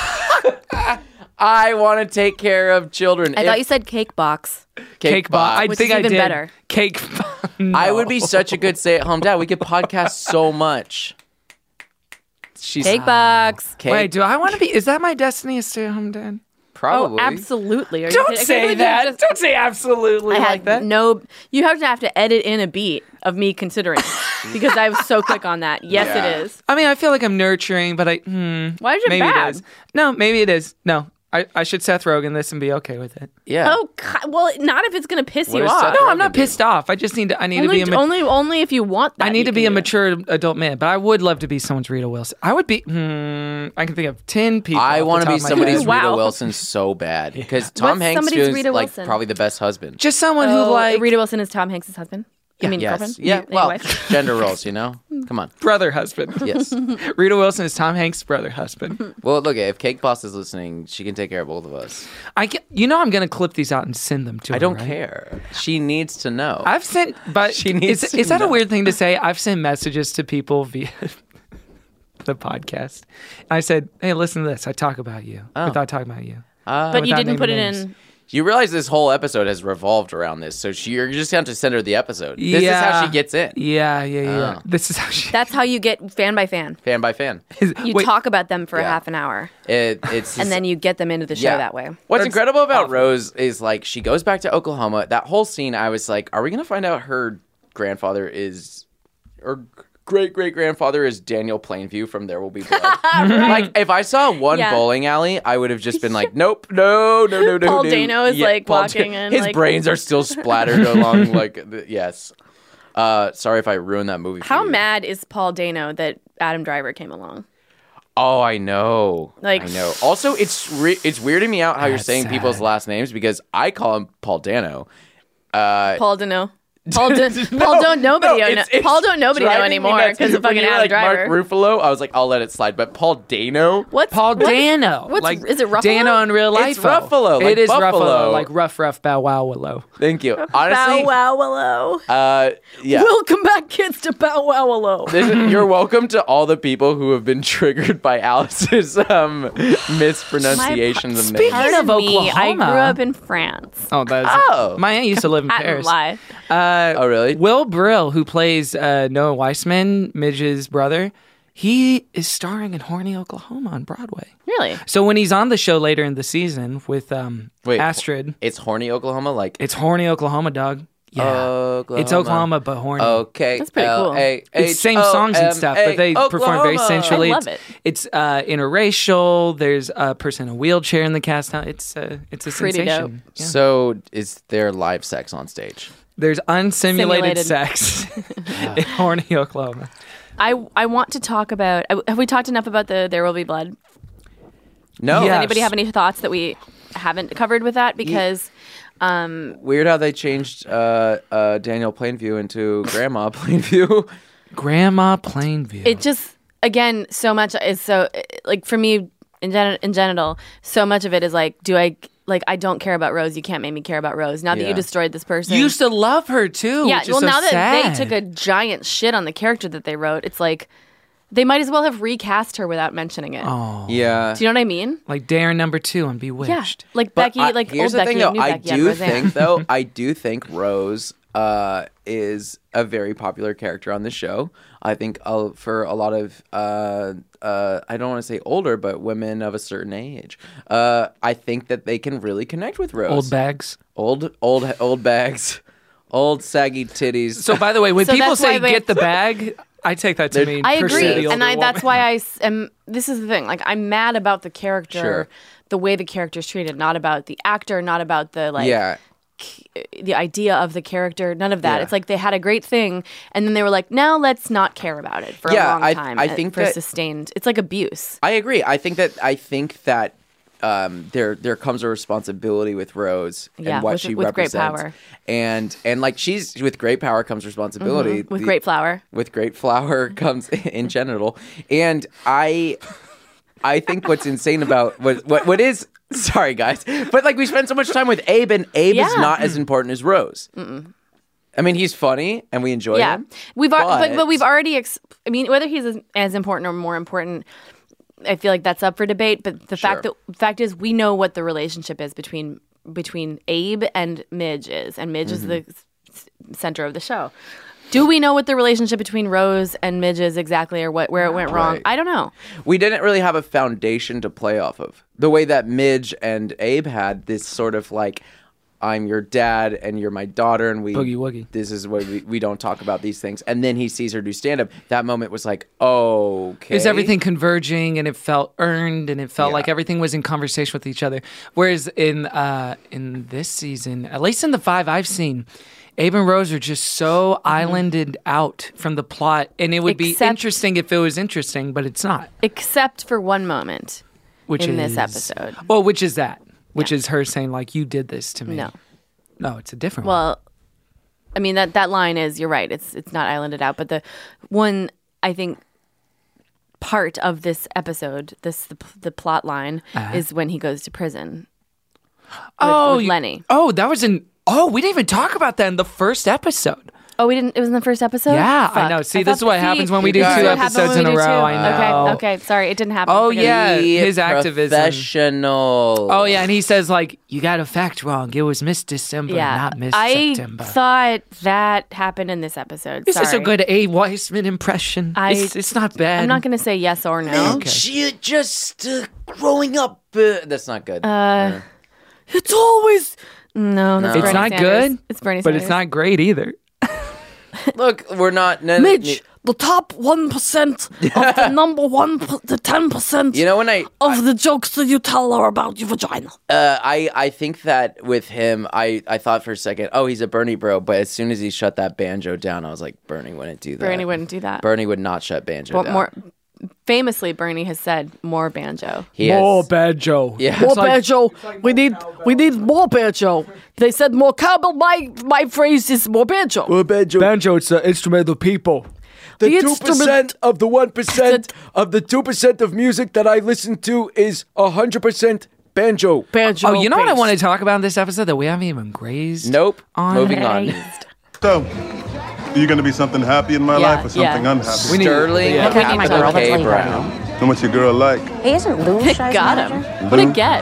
I want to take care of children. I If- thought you said cake box. cake, Cake box. I Which think is I even did. better. Cake. I would be such a good stay-at-home dad. We could podcast so much. She's Cake box. Cake. Wait, do I want to be? Is that my destiny? Is stay at home dad? Probably. Oh, absolutely. Are you Don't kidding? I can't say believe you that. just- Don't say absolutely I like had that. no. You have to have to edit in a beat of me considering because I was so quick on that. Yes, Yeah. it is. I mean, I feel like I'm nurturing, but I. Hmm, Why is it maybe bad? it is. No, maybe it is. No, I, I should Seth Rogen this and be okay with it. Yeah. Oh, God. Well, not if it's going to piss What you is off. Seth No, Rogen I'm not do? pissed off. I just need to. I need only, to be a. ma- only, only if you want that. I need you to can be a do it. mature adult man, but I would love to be someone's Rita Wilson. I would be. Hmm, I can think of ten people. I want to be somebody's Wow. Rita Wilson so bad because Tom What's Hanks somebody's feels Rita like Wilson? probably the best husband. Just someone Oh, who like Rita Wilson is Tom Hanks' husband. I mean, Yes. girlfriend. Yeah. Your- your Well, wife. gender roles, you know. Come on. brother husband. Yes. Rita Wilson is Tom Hanks' brother husband. Well, look, if Cake Boss is listening, she can take care of both of us. I get, you know I'm gonna clip these out and send them to her. I don't right? care. She needs to know. I've sent, but She needs is, to is that know. a weird thing to say? I've sent messages to people via the podcast. I said, "Hey, listen to this. I talk about you Oh. without talking about you." Uh, But you without didn't put it naming in. names. You realize this whole episode has revolved around this, so she, you're just going to have to send her the episode. This yeah. is how she gets in, Yeah, yeah, yeah. Oh. This is how she. That's how you get fan by fan. fan by fan. You Wait, talk about them for a Yeah. half an hour, It, it's and then you get them into the show Yeah. that way. What's That's incredible about awful. Rose is like she goes back to Oklahoma. That whole scene, I was like, are we going to find out her grandfather is, or great great grandfather is Daniel Plainview from There Will Be Blood? Like, if I saw one Yeah. bowling alley, I would have just been like, nope, no, no, no, no. Paul no. Dano is, like, Paul walking Da- in, His like- brains are still splattered along, like, the, yes. Uh, sorry if I ruined that movie for How you. mad is Paul Dano that Adam Driver came along? Oh, I know. Like- I know. Also, it's re- it's weirding me out how you're That's saying sad. people's last names because I call him Paul Dano. Uh, Paul Dano. Paul, do- Paul don't nobody no, know. it's- it's Paul don't nobody know driving me anymore nuts. because of When fucking you were Adam like Driver. Mark Ruffalo, I was like, I'll let it slide. But Paul Dano, What's Paul what's- Dano. What's, like is it Ruffalo? Dano in real life? It's Ruffalo, like it is Buffalo. Ruffalo, like rough, rough, bow, wow, willow. thank you. Bow Honestly, wow willow. uh, yeah. Welcome back, kids, to Bow Wow willow. This is- you're welcome to all the people who have been triggered by Alice's um, mispronunciations of names. Speaking of Me, I Oklahoma. grew up in France. Oh, that's Oh. my aunt used to live in I didn't Paris. lie. Uh, Oh, really? Will Brill, who plays uh, Noah Weissman, Midge's brother, he is starring in Horny Oklahoma on Broadway. Really? So when he's on the show later in the season with um, Wait, Astrid, It's horny Oklahoma, like it's Horny Oklahoma, dog. Yeah, Oklahoma. it's Oklahoma, but horny. Okay, That's pretty cool. L A It's the same songs and stuff, but they perform very sensually. I love it's, it. It's uh, interracial. There's a person in a wheelchair in the cast now. It's uh, it's a Pretty sensation. Yeah. So is there live sex on stage? There's unsimulated Simulated. sex in Horny Oklahoma. I I want to talk about. Have we talked enough about the There Will Be Blood? No. Does Yes. anybody have any thoughts that we haven't covered with that? Because um, Weird how they changed uh, uh, Daniel Plainview into Grandma Plainview. Grandma Plainview. it just again so much is so like for me in, gen- in genital. So much of it is like, do I like I don't care about Rose. You can't make me care about Rose. Now that Yeah. you destroyed this person, You used to love her too. yeah. which is Well, so now that sad. they took a giant shit on the character that they wrote, it's like they might as well have recast her without mentioning it. Oh. Yeah. Do you know what I mean? Like Darren number two on Bewitched. Yeah, like But Becky, I- like here's old the Becky, thing, though. and new I Becky, and do Roseanne. think, though, I do think Rose uh, is a very popular character on the show. I think uh, for a lot of, uh, uh, I don't want to say older, but women of a certain age, uh, I think that they can really connect with Rose. Old bags. Old, old, old bags. Old saggy titties. So, by the way, when So people that's why say they- get the bag, I take that to mean I pursue agree, the older and I, woman. that's why I s- am. This is the thing. Like, I'm mad about the character, Sure. the way the character's treated, not about the actor, not about the like. Yeah. The idea of the character, none of that. Yeah. It's like they had a great thing, and then they were like, "Now let's not care about it for Yeah, a long I- time." I uh, think for that- sustained. It's like abuse. I agree. I think that I think that um, there there comes a responsibility with Rose Yeah, and what with- she with great represents, power. and and like she's with great power comes responsibility. Mhm. With The- great flower. With great flower comes in genital, and I I think what's insane about what what what is. Sorry, guys, but like we spend so much time with Abe, and Abe is Yeah. not as important as Rose. Mm-mm. I mean, he's funny, and we enjoy Yeah, him. we've al- but, but- but we've already. Ex- I mean, whether he's as, as important or more important, I feel like that's up for debate. But the fact Sure. that fact is, we know what the relationship is between between Abe and Midge is, and Midge is the s- center of the show. Do we know what the relationship between Rose and Midge is exactly, or what where it went wrong? Right. I don't know. We didn't really have a foundation to play off of. The way that Midge and Abe had this sort of like, I'm your dad and you're my daughter, and we Boogie woogie. This is what we, we don't talk about these things. And then he sees her do stand up. That moment was like, okay. Is everything converging, and it felt earned, and it felt Yeah. like everything was in conversation with each other. Whereas in uh, in this season, at least in the five I've seen, Abe and Rose are just so islanded out from the plot, and it would be Except- interesting if it was interesting, but it's not. Except for one moment Which in is this episode. Well, which is that? Which is her saying like, "You did this to me." No. no, it's a different one. Well, I mean that that line is, you're right. It's it's not islanded out, but the one I think part of this episode, this the, the plot line Uh-huh. is when he goes to prison. With, oh, with you- Lenny. Oh, that was in. Oh, we didn't even talk about that in the first episode. Oh, we didn't. It was in the first episode. Yeah, I Fuck. know. See, I this is thought- what see, happens when we do this is two what happens episodes when in we a do row. two. I know. Okay, okay. Sorry, it didn't happen. Oh Forget it. yeah, Be his activism. professional. Oh yeah, and he says like, "You got a fact wrong. It was Miss December, Yeah, not Miss I September." thought that happened in this episode. This is a Sorry. good A. Weissman impression. I- it's, it's not bad. I'm not going to say yes or no. And she just uh, growing up. Uh, that's not good. Uh, It's always no. That's It's Bernie not Sanders. good. It's Bernie but Sanders. it's not great either. Look, we're not. None, Midge, the top one percent of the number one, p- the ten percent You know when I of the jokes that you tell are about your vagina. Uh, I, I think that with him, I, I thought for a second, oh, he's a Bernie bro. But as soon as he shut that banjo down, I was like, Bernie wouldn't do that. Bernie wouldn't do that. Bernie would not shut banjo But down. more famously, Bernie has said more banjo. He More has- banjo. Yeah. More It's like- banjo. We need we need more banjo. They said more cowbell. My my phrase is more banjo. Well, banjo. Banjo, it's the instrument of the people. The The two instrument- percent of the one percent of the two percent of music that I listen to is a hundred percent banjo. Banjo. Oh, you know what I based. want to talk about in this episode that we haven't even grazed? Nope. On? Moving on. So, are you going to be something happy in my Yeah, life or something yeah. unhappy? We need- Sterling yeah. Capital My girl, that's K. Lee Brown. And what's your girl like? Hey, isn't Lou Shy's Got manager? him. What a get.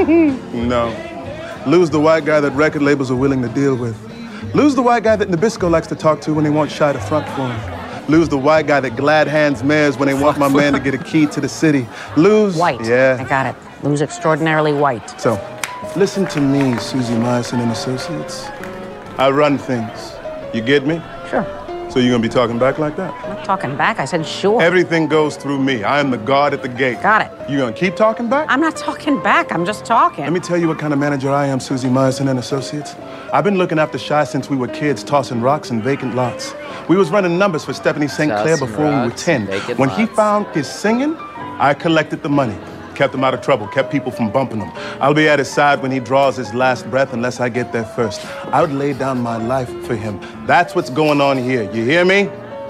No. Lou's the white guy that record labels are willing to deal with. Lou's the white guy that Nabisco likes to talk to when they want Shy to front for him. Lou's the white guy that glad hands mayors when they want my man to get a key to the city. Lou's... White. I Yeah. got it. Lou's extraordinarily white. So, listen to me, Susie Myerson and Associates. I run things. You get me? Sure. So you're gonna be talking back like that? I'm not talking back. I said sure. Everything goes through me. I am the guard at the gate. Got it. You gonna keep talking back? I'm not talking back. I'm just talking. Let me tell you what kind of manager I am, Susie Myerson and Associates. I've been looking after Shy since we were kids, tossing rocks in vacant lots. We was running numbers for Stephanie Saint Clair Tossing before we were rocks ten. in vacant When he lots. found his singing, I collected the money. Kept him out of trouble, kept people from bumping him. I'll be at his side when he draws his last breath unless I get there first. I would lay down my life for him. That's what's going on here. You hear me?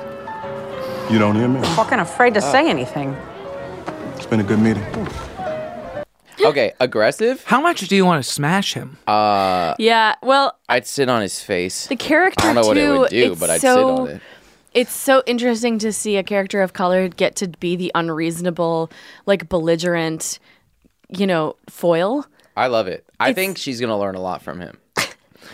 You don't hear me? I'm fucking afraid to say anything. It's been a good meeting. Okay, aggressive? How much do you want to smash him? Uh, Yeah. Well, I'd sit on his face. the character I don't know what it too, would do, it's but I'd so, sit on it. It's so interesting to see a character of color get to be the unreasonable, like belligerent, you know, foil. I love it. I It's- think she's gonna learn a lot from him.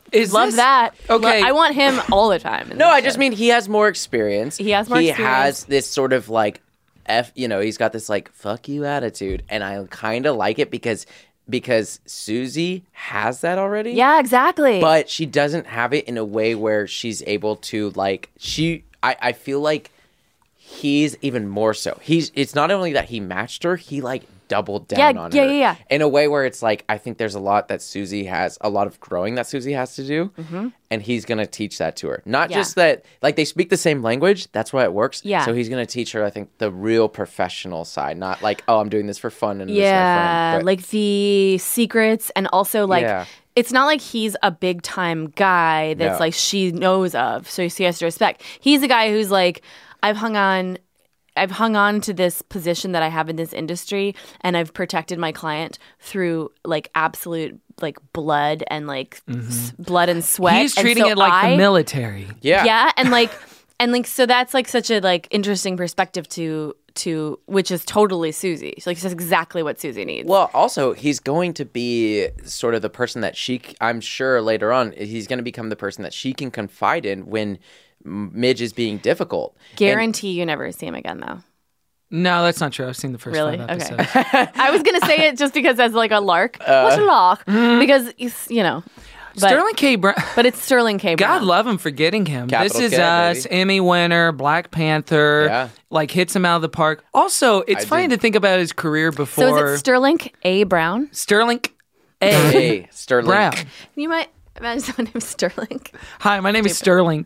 Is Love this- that. Okay. Lo- I want him all the time. in No, this I just show. mean he has more experience. He has more He experience. has this sort of like F, you know, he's got this like fuck you attitude, and I kind of like it because because Susie has that already. Yeah, exactly. But she doesn't have it in a way where she's able to like she I, I feel like he's even more so. He's it's not only that he matched her, he like doubled down Yeah, on yeah, her yeah, yeah. in a way where it's like I think there's a lot that Susie has a lot of growing that Susie has to do, Mhm. and he's gonna teach that to her. Not Yeah. just that like they speak the same language. That's why it works. Yeah. So he's gonna teach her, I think, the real professional side, not like oh I'm doing this for fun and Yeah, this is my friend. But like the secrets, and also like Yeah. it's not like he's a big time guy that's No. like she knows of, so she has to respect. He's a guy who's like, I've hung on. I've hung on to this position that I have in this industry, and I've protected my client through like absolute like blood and like s- blood and sweat. He's And treating so it like I- the military. Yeah. yeah, and like and like so that's like such a like interesting perspective to to which is totally Susie. She's like that's exactly what Susie needs. Well, also, he's going to be sort of the person that she, I'm sure later on, he's going to become the person that she can confide in when Midge is being difficult. Guarantee you never see him again though. No, that's not true. I've seen the first Really? five Okay. episodes. I was gonna say it just because as like a lark. Uh, What's a lark? Because it's, you know. But, Sterling K. Brown. But it's Sterling K. Brown. God love him for getting him. Capital this is K, us, baby. Emmy winner, Black Panther. Yeah. Like hits him out of the park. Also, it's I funny did- to think about his career before. So is it Sterling A. Brown? Sterling A. Hey, Sterling. Brown. You might imagine someone named Sterling. Hi, my name is Sterling.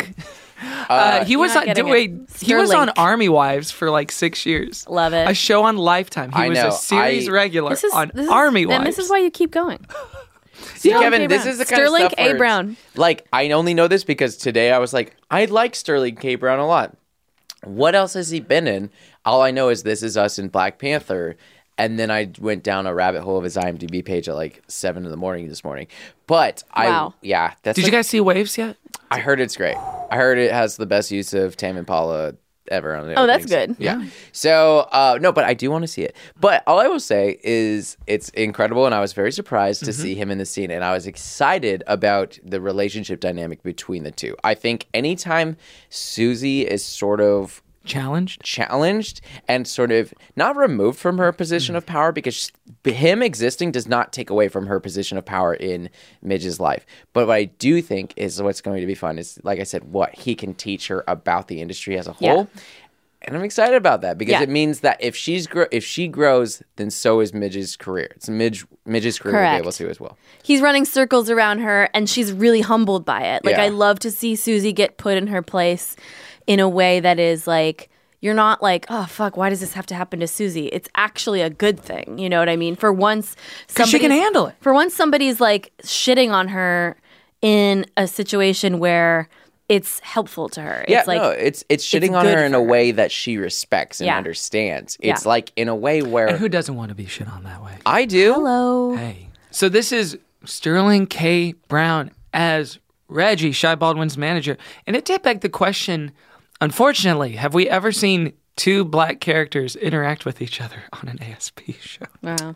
Uh, he You're was not on. getting Wait, it. he was on Sterling. Army Wives for like six years. Love it. A show on Lifetime. He I was know, a series I- regular This is on this is, Army and Wives. this is why you keep going. See, Sterling Kevin, K. this Brown. is the kind Sterling of stuff A. where it's- Brown. Like, I only know this because today I was like, I like Sterling K. Brown a lot. What else has he been in? All I know is This Is Us and Black Panther. And then I went down a rabbit hole of his IMDb page at like seven in the morning this morning. But Wow. I, yeah, that's. Did like- you guys see Waves yet? I heard it's great. I heard it has the best use of Tame Impala ever on the Oh, that's openings. good. Yeah. So, uh, no, but I do want to see it. But all I will say is it's incredible, and I was very surprised to Mm-hmm. see him in the scene, and I was excited about the relationship dynamic between the two. I think anytime Susie is sort of Challenged. challenged and sort of not removed from her position of power, because him existing does not take away from her position of power in Midge's life. But what I do think is what's going to be fun is, like I said, what he can teach her about the industry as a whole. And I'm excited about that because Yeah. it means that if she's gro- if she grows, then so is Midge's career. It's Midge Midge's career will Correct. be able to as well. He's running circles around her, and she's really humbled by it. Like Yeah. I love to see Susie get put in her place in a way that is like, you're not like, oh fuck, why does this have to happen to Susie? It's actually a good thing. You know what I mean? For once, 'Cause she can somebody's- handle it. For once, somebody's like shitting on her in a situation where it's helpful to her. Yeah, it's like no, it's it's shitting on good her in for a her. way that she respects and Yeah. understands. Yeah. It's like in a way where And who doesn't want to be shit on that way? I do. hello. Hey. So this is Sterling K. Brown as Reggie, Shy Baldwin's manager. And it did beg the question, unfortunately, have we ever seen two black characters interact with each other on an A S P show? Wow.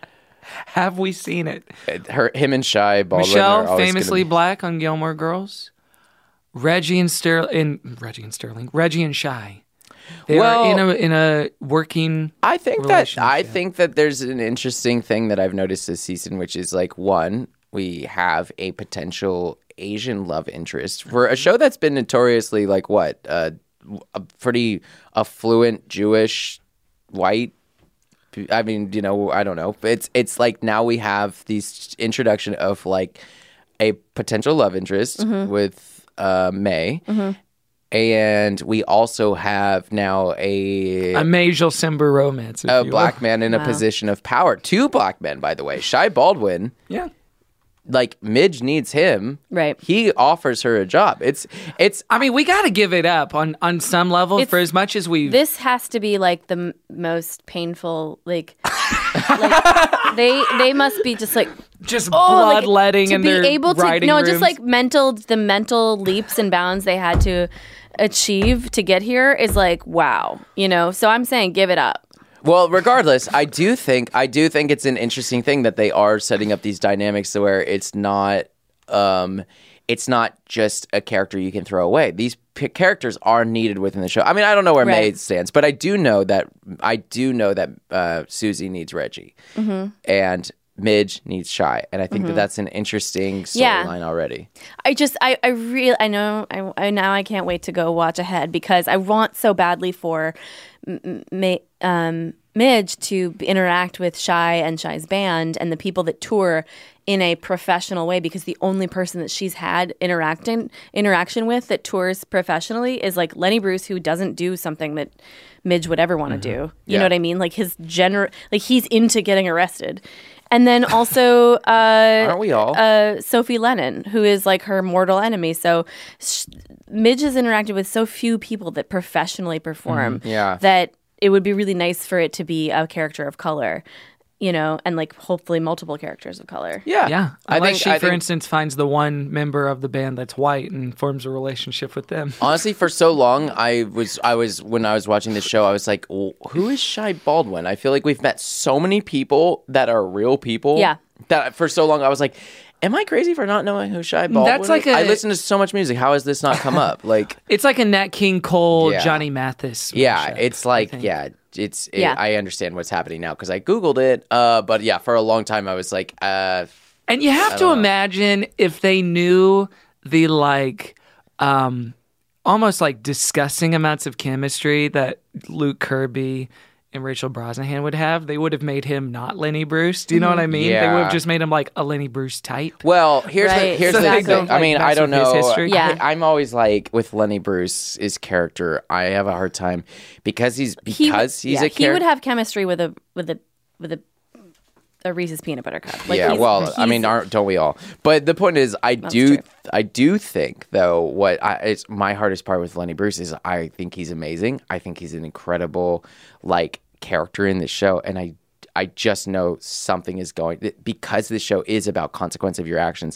Have we seen it? Her, him and Shy Baldwin are Michelle, always famously gonna be- black on Gilmore Girls. Reggie and Sterling, Reggie and Sterling, Reggie and Shy. They Well- are in a in a working. I think that I relationship. think that there's an interesting thing that I've noticed this season, which is like one, we have a potential Asian love interest for a show that's been notoriously like what uh, a pretty affluent Jewish white. I mean, you know, I don't know. It's it's like now we have these introduction of like a potential love interest Mhm. with uh, May. Mhm. And we also have now a A Majel Simba romance. if a you will. black man in a Wow. position of power. Two black men, by the way. Shy Baldwin, Yeah. like Midge needs him. Right. He offers her a job. It's it's. I mean, we got to give it up on on some level It's- for as much as we. This has to be like the m- most painful. Like, like they they must be just like just oh, like, bloodletting to in be their able to writing no rooms. just like mental the mental leaps and bounds they had to achieve to get here is like wow, you know. So I'm saying give it up. Well, regardless, I do think I do think it's an interesting thing that they are setting up these dynamics to where it's not um, it's not just a character you can throw away. These p- characters are needed within the show. I mean, I don't know where Right. May stands, but I do know that I do know that uh, Susie needs Reggie, Mhm. and Midge needs Shy, and I think that Mhm. that's an interesting Yeah. storyline already. I just, I, I really, I know, I, I now I can't wait to go watch ahead because I want so badly for M- M- um, Midge to b- interact with Shy and Shy's band and the people that tour in a professional way, because the only person that she's had interacting interaction with that tours professionally is like Lenny Bruce, who doesn't do something that Midge would ever want to do. You Yeah. know what I mean? Like his gener, like he's into getting arrested. And then also, uh, Aren't we all? Uh, Sophie Lennon, who is like her mortal enemy. So sh- Midge has interacted with so few people that professionally perform Mhm. Yeah. that it would be really nice for it to be a character of color, you know, and like hopefully multiple characters of color. Yeah. I Unless think- she, I for think- instance, finds the one member of the band that's white and forms a relationship with them. Honestly, for so long, I was, I was, when I was watching this show, I was like, well, who is Shy Baldwin? I feel like we've met so many people that are real people. Yeah. That for so long, I was like, am I crazy for not knowing who Shy Baldwin That's like is? I a- listen to so much music. How has this not come up? Like, It's like a Nat King Cole, Yeah. Johnny Mathis. yeah, mashup, it's like, yeah, it's, it, Yeah. I understand what's happening now because I Googled it. Uh, but yeah, for a long time, I was like, uh, And you have I to don't know. imagine if they knew the like um almost like disgusting amounts of chemistry that Luke Kirby and Rachel Brosnahan would have, they would have made him not Lenny Bruce. Do you know what I mean? They would Yeah. have just made him like a Lenny Bruce type. Well, here's the Right, here's so the they thing. don't, I like, mean, I mess don't with his know. history. Yeah. I, I'm always like with Lenny Bruce's character. I have a hard time because he's He would- because he's yeah, a he character. would have chemistry with a with a with a a Reese's peanut butter cup. Like yeah, he's- well, I he's- mean, aren't don't we all? But the point is, I That's do, true. I do think though, what I, it's my hardest part with Lenny Bruce is I think he's amazing. I think he's an incredible like character in this show, and I, I just know something is going because this show is about consequence of your actions.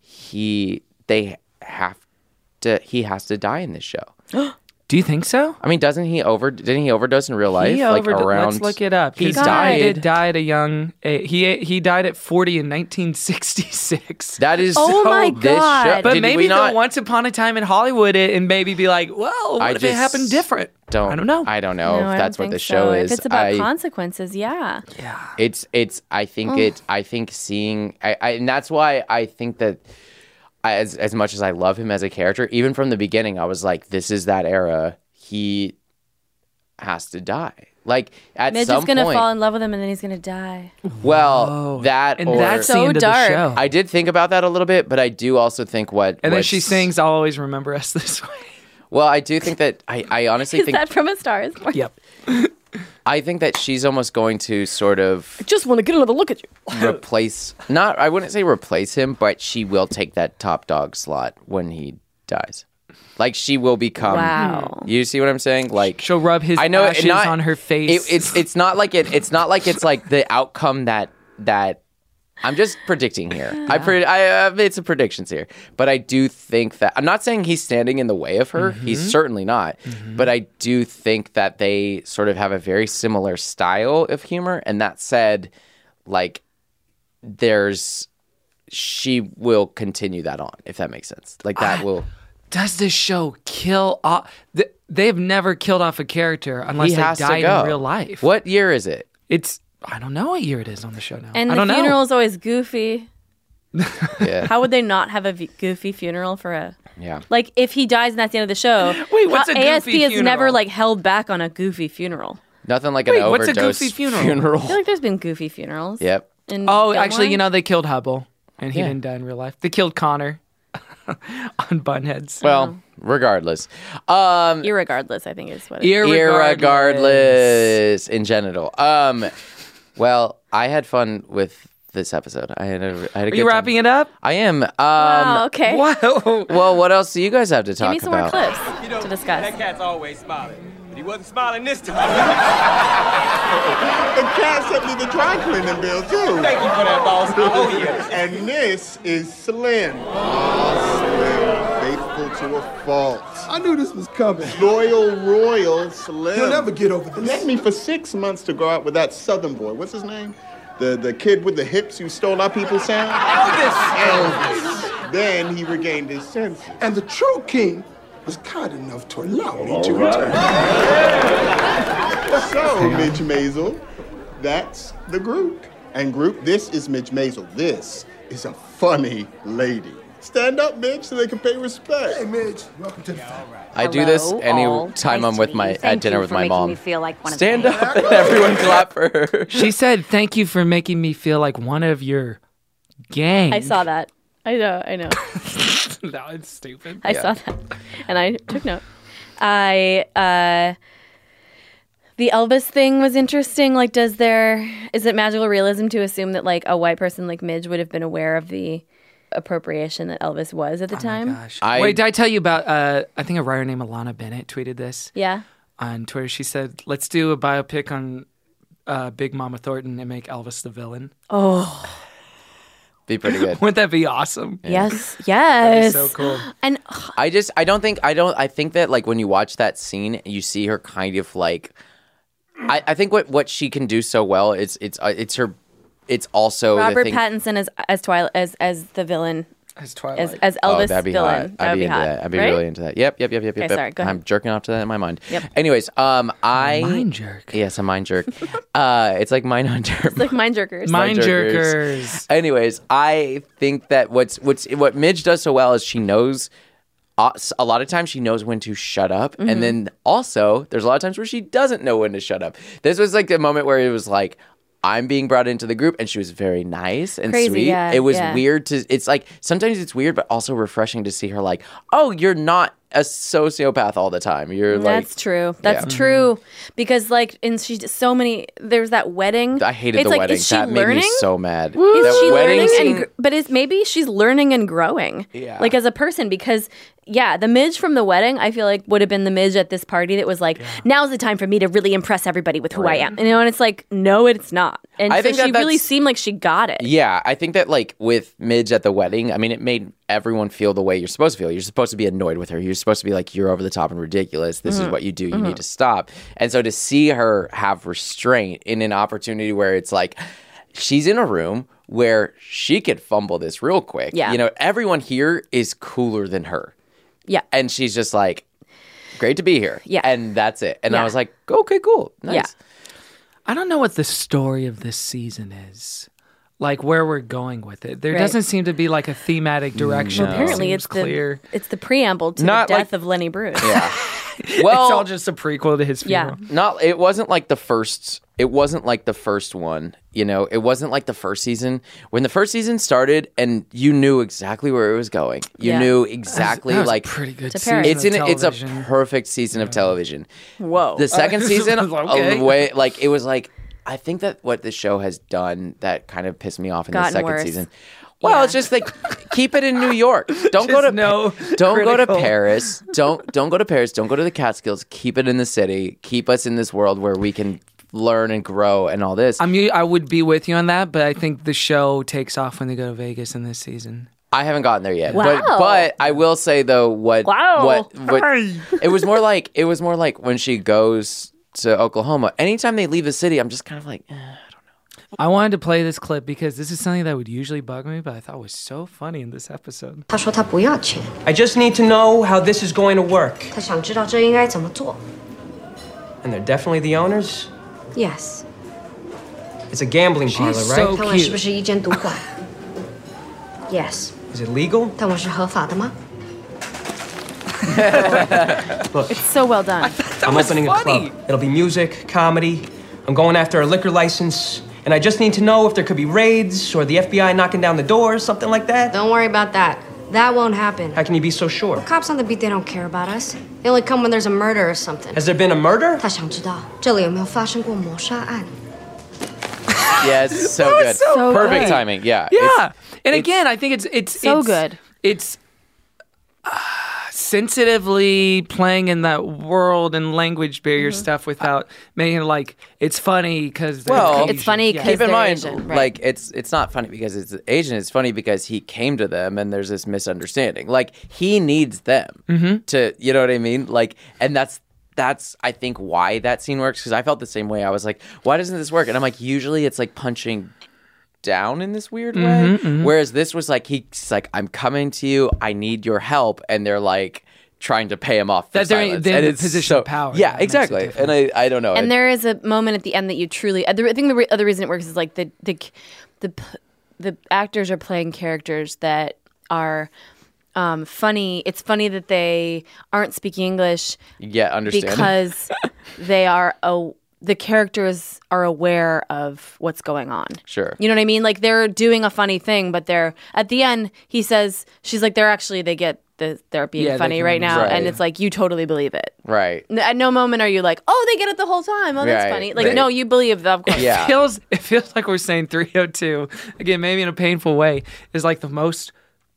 He, they have to, he has to die in this show. Do you think so? I mean, doesn't he over? Didn't he overdose in real life? He like overd- around. Let's look it up. He He died. died. Died a young. Uh, he he died at forty in nineteen sixty-six. That is Oh so my this show- God. But did maybe we they'll not, Once Upon a Time in Hollywood it and maybe be like, well, what I if it just happened different? Don't I don't know. I don't know No, I if don't that's what think the so. show is. If it's about I, consequences, yeah. It's it's. I think Ugh. it. I think seeing. I, I and that's why I think that as as much as I love him as a character, even from the beginning, I was like, this is that era. He has to die. Like at Midge some is gonna point. fall in love with him and then he's gonna die. Well, that And or that's the So end of dark. the show. I did think about that a little bit, but I do also think what. and then what's- she sings, "I'll always remember us this way." Well, I do think that I. I honestly Is think. that from A Star Is Born? Yep. I think that she's almost going to sort of Just want to get another look at you. replace. Not. I wouldn't say replace him, but she will take that top dog slot when he dies. Like she will become. Wow. You see what I'm saying? Like She'll rub his I know it- ashes not- on her face. It, it's it's not like it. It's not like it's like the outcome that that. I'm just predicting here. I pre- I uh, made some predictions here, but I do think that I'm not saying he's standing in the way of her. He's certainly not. But I do think that they sort of have a very similar style of humor. And that said, like there's she will continue that on, if that makes sense. Like that will. Does this show kill off? Th- they've never killed off a character unless He they has to died go. in real life. What year is it? It's I don't know what year it is on the show now. And I the don't funeral know. is always goofy. Yeah. How would they not have a v- goofy funeral for a? Yeah. Like if he dies and that's the end of the show. Wait, what's how- a A S P goofy has never funeral? like held back on a goofy funeral. Nothing like an Wait, what's a overdose goofy funeral? I feel like there's been goofy funerals. Yep. in Oh, Gilmore. actually, you know they killed Hubble, and he Yeah. didn't die in real life. They killed Connor on Bunheads. Well, regardless. Um, Irregardless, I think is what. It Irregardless. Irregardless in genital. Um, well, I had fun with this episode. I had a, I had a Are good you time. wrapping it up? I am. Um, Wow. Okay. Whoa. Well, what else do you guys have to Give talk me some more about? clips You know, to discuss. that cat's always smiling. But he wasn't smiling this time. The cat sent me the dry cleaning bill, too. Thank you for that, boss. Oh, yeah. And this is Slim. Ah, Slim, faithful to a fault. I knew this was coming. Loyal, royal Slim. You'll never get over this. Led me for six months to go out with that Southern boy. What's his name? The the kid with the hips who stole our people's sound? Elvis. Elvis. Then he regained his senses. And the true king was kind enough to allow me to return. So, Mitch Maisel, that's the group. And group, this is Mitch Maisel. This is a funny lady. Stand up, Mitch, so they can pay respect. Hey, Mitch, welcome to the family. I do this Hello, any all. time Nice I'm to with meet my you. at Thank dinner you with for my making mom. me feel like one of Stand the up and everyone clap for her. She said, "Thank you for making me feel like one of your gang." I saw that. I know. I know. No, it's stupid. I saw that, and I took note. I uh, the Elvis thing was interesting. Like, does there is it magical realism to assume that like a white person like Midge would have been aware of the appropriation that Elvis was at the time? Gosh. Wait, did I tell you about? Uh, I think a writer named Alana Bennett tweeted this. Yeah. On Twitter, she said, "Let's do a biopic on uh, Big Mama Thornton and make Elvis the villain." Oh. Be pretty good. Wouldn't that be awesome? Yes, yes. That'd be so cool. And I just, I don't think, I don't, I think that like when you watch that scene, you see her kind of like, I, I think what, what she can do so well is it's, uh, it's her, it's also the Robert thing. Pattinson as as Twilight as as the villain. As Twilight. As, as Oh, Elvis that'd be villain. hot. That I'd would be be into hot. that. I'd be right? really into that. Yep, yep, yep, yep, Okay, yep. sorry, go ahead. I'm jerking off to that in my mind. Yep. Anyways, um, I Mind jerk. Yes, a mind jerk. uh, it's like mind hunter. It's like mind jerkers. Mind jerkers. Anyways, I think that what's what's what Midge does so well is she knows. Uh, a lot of times she knows when to shut up, Mhm. and then also there's a lot of times where she doesn't know when to shut up. This was like a moment where it was like, I'm being brought into the group, and she was very nice and Crazy, sweet. yeah, it was yeah. weird to. It's like sometimes it's weird, but also refreshing to see her like, oh, you're not a sociopath all the time. You're like, That's true. That's Yeah. true. Because like, and she's so many. There's that wedding. I hated it's the like, wedding. Is she That learning? made me so mad. Is That she wedding learning? scene- And, gr- but is maybe she's learning and growing. Yeah. Like as a person, because yeah, the Midge from the wedding, I feel like would have been the Midge at this party that was like, now's the time for me to really impress everybody with who I am. And, you know, and it's like, no, it's not. And I so think that she really that's- seemed like she got it. Yeah, I think that like with Midge at the wedding, I mean, it made everyone feel the way you're supposed to feel. You're supposed to be annoyed with her. You're supposed to be like, you're over the top and ridiculous. This is Mhm. what you do. You Mhm. need to stop. And so to see her have restraint in an opportunity where it's like, she's in a room where she could fumble this real quick. Yeah. You know, everyone here is cooler than her. Yeah. And she's just like, great to be here. Yeah. And that's it. And Yeah. I was like, okay, cool. Nice. Yeah. I don't know what the story of this season is. Like where we're going with it. There Right. doesn't seem to be like a thematic direction. Well, apparently Seems it's clear. the it's the preamble to Not the death like- of Lenny Bruce. Yeah. Well, Well, it's all just a prequel to his Yeah. funeral. Not it wasn't like the first it wasn't like the first one, you know. It wasn't like the first season. When the first season started and you knew exactly where it was going. You Yeah. knew That was- exactly that was a like pretty good To Paris. season it's of in it's a television. perfect season of television. Whoa. The second Uh, season okay. a way like it was like I think that what the show has done that kind of pissed me off in the Gotten second worse. season. Well, it's just like keep it in New York. Don't go to no don't go to critical. Paris. Don't don't go to Paris. Don't go to the Catskills. Keep it in the city. Keep us in this world where we can learn and grow and all this. I mean, I would be with you on that, but I think the show takes off when they go to Vegas in this season. I haven't gotten there yet. Wow. But but I will say though what Wow. what, what it was more like it was more like when she goes to Oklahoma. Anytime they leave the city, I'm just kind of like eh. I wanted to play this clip because this is something that would usually bug me, but I thought was so funny in this episode. 他说他不要钱， I just need to know how this is going to work. 他想知道这应该怎么做。 And they're definitely the owners? Yes， It's a gambling parlor, right? so 看看是不是一间赌馆。Yes， Is it legal? 但我是合法的吗？ Look, It's so well done. I'm was opening funny. a club. It'll be music, comedy. I'm going after a liquor license. And I just need to know if there could be raids or the F B I knocking down the doors, something like that. Don't worry about that. That won't happen. How can you be so sure? Cops on the beat, they don't care about us. They only come when there's a murder or something. Has there been a murder? 他想知道这里有没有发生过谋杀案。 Yes, so That was good. so Perfect good. timing. Yeah. Yeah, and it's- again, I think it's it's So it's, good. It's uh, sensitively playing in that world and language barrier Mm-hmm. stuff without making it like it's funny because Well, It's funny Yeah. 'cause Keep in they're mind, Asian, right. like it's it's not funny because it's Asian. It's funny because he came to them and there's this misunderstanding. Like he needs them Mm-hmm. to, you know what I mean? Like, and that's that's I think why that scene works because I felt the same way. I was like, why doesn't this work? And I'm like, usually it's like punching down in this weird Mhm, way. mhm. Whereas this was like, he's like, I'm coming to you. I need your help. And they're like trying to pay him off for That they're- silence. they're and in a it's position so, of power. Yeah, That makes it exactly. And I, I don't know. And It- there is a moment at the end that you truly. I think the re- other reason it works is like the the the p- the actors are playing characters that are um, funny. It's funny that they aren't speaking English. Yeah, understand. Because they are a, the characters are aware of what's going on. Sure. You know what I mean? Like they're doing a funny thing, but they're at the end. He says she's like they're actually they get the they're being Yeah, they funny can- right now, right. and it's like you totally believe it. Right. N- At no moment are you like, oh, they get it the whole time. Oh, that's Right, funny. Like, right. no, you believe that, of course. It feels it feels like we're saying three oh two again, maybe in a painful way, is like the most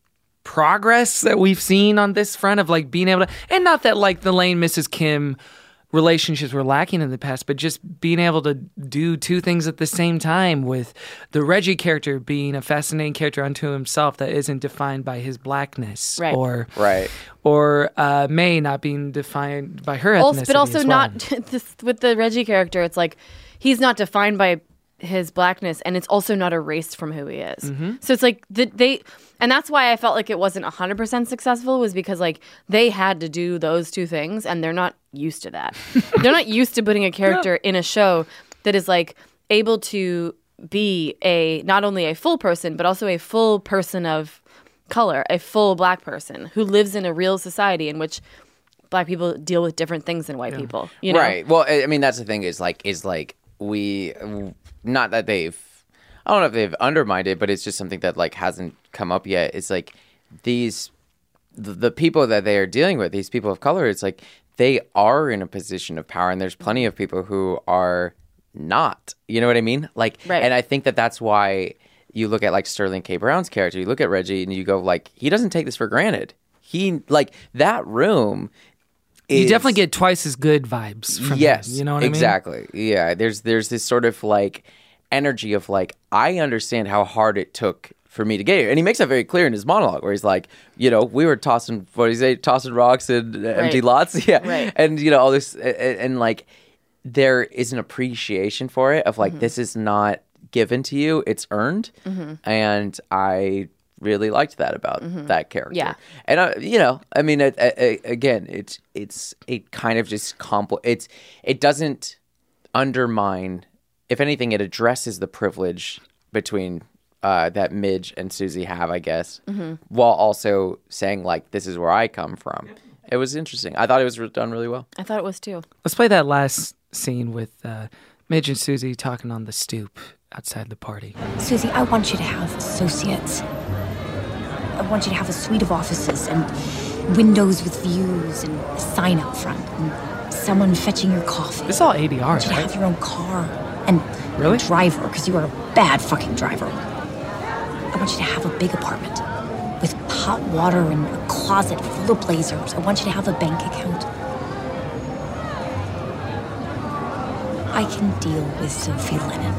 progress that we've seen on this front of like being able to, and not that like the Lane Missus Kim relationships were lacking in the past, but just being able to do two things at the same time, with the Reggie character being a fascinating character unto himself that isn't defined by his blackness, Right. or right, or uh, May not being defined by her ethnicity, Also, but also as well. not this, with the Reggie character. It's like he's not defined by his blackness, and it's also not erased from who he is. Mhm. So it's like the, they, and that's why I felt like it wasn't one hundred percent successful, was because like they had to do those two things, and they're not used to that. They're not used to putting a character in a show that is like able to be a not only a full person, but also a full person of color, a full black person who lives in a real society in which black people deal with different things than white people. You know? Right. Well, I I mean, that's the thing is like, is like we, not that they've, I don't know if they've undermined it, but it's just something that like hasn't come up yet. It's like these, the, the people that they are dealing with, these people of color, it's like they are in a position of power, and there's plenty of people who are not. You know what I mean? Like, Right. and I think that that's why you look at like Sterling K. Brown's character, you look at Reggie, and you go like, he doesn't take this for granted. He like that room. You is- definitely get twice as good vibes from yes, him. You know what exactly. I mean? Yeah, there's there's this sort of like energy of like, I understand how hard it took for me to get here, and he makes that very clear in his monologue, where he's like, you know, we were tossing what do you say, tossing rocks in empty Right. lots, yeah, Right. and you know all this, and, and like there is an appreciation for it of like, Mhm. this is not given to you, it's earned, Mhm. and I really liked that about Mhm. that character. Yeah. And uh, you know, I mean, it, it, it- again, it's it's it kind of just compl- It's it doesn't undermine. If anything, it addresses the privilege between uh, that Midge and Susie have, I guess, Mhm. while also saying like, "This is where I come from." It was interesting. I thought it was re- done really well. I thought it was too. Let's play that last scene with uh, Midge and Susie talking on the stoop outside the party. Susie, I want you to have associates. I want you to have a suite of offices and windows with views and a sign out front and someone fetching your coffee. This is all A D R, I want you to right? have your own car and Really? a driver, because you are a bad fucking driver. I want you to have a big apartment with hot water and a closet full of blazers. I want you to have a bank account. I can deal with Sophie Lennon.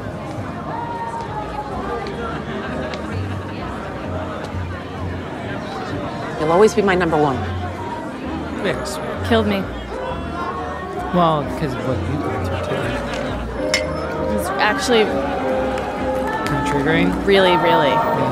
You'll always be my number one. Very sweet. Killed me. Well, because of what you go through too. It was actually Kind of triggering. really, really.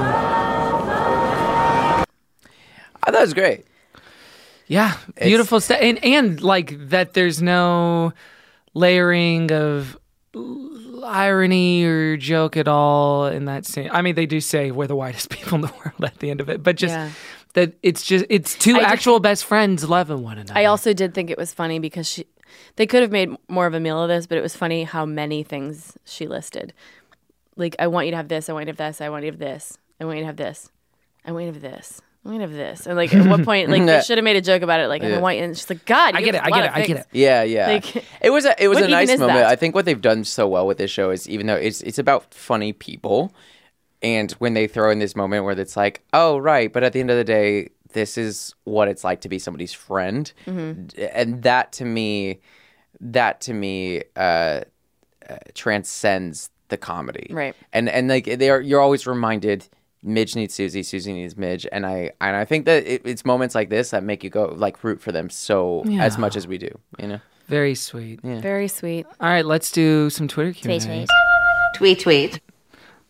I thought it was great. Yeah, beautiful stuff, and and like that. There's no layering of l- irony or joke at all in that scene. I mean, they do say we're the whitest people in the world at the end of it, but just Yeah. that it's just it's two I did- actual best friends loving one another. I also did think it was funny because she, they could have made more of a meal of this, but it was funny how many things she listed. Like, I want you to have this, I want you to have this, I want you to have this, I want you to have this, I want you to have this, I want you to have this. And like, at one point, like, they should have made a joke about it. Like, Yeah. I want you, and she's like, God, I you get have it, a I lot get of it, I get things. it. Yeah, yeah. Like, it was a it was what a even nice is moment. that? I think what they've done so well with this show is, even though it's it's about funny people, and when they throw in this moment where it's like, oh right, but at the end of the day, this is what it's like to be somebody's friend, Mhm. and that to me, that to me uh, uh, transcends the comedy, Right. And and like they are, you're always reminded. Midge needs Susie, Susie needs Midge, and I and I think that it, it's moments like this that make you go like root for them so Yeah. as much as we do, you know. Very sweet. Yeah. Very sweet. All right, let's do some Twitter Q and A. Tweet, tweet. Tweet, tweet.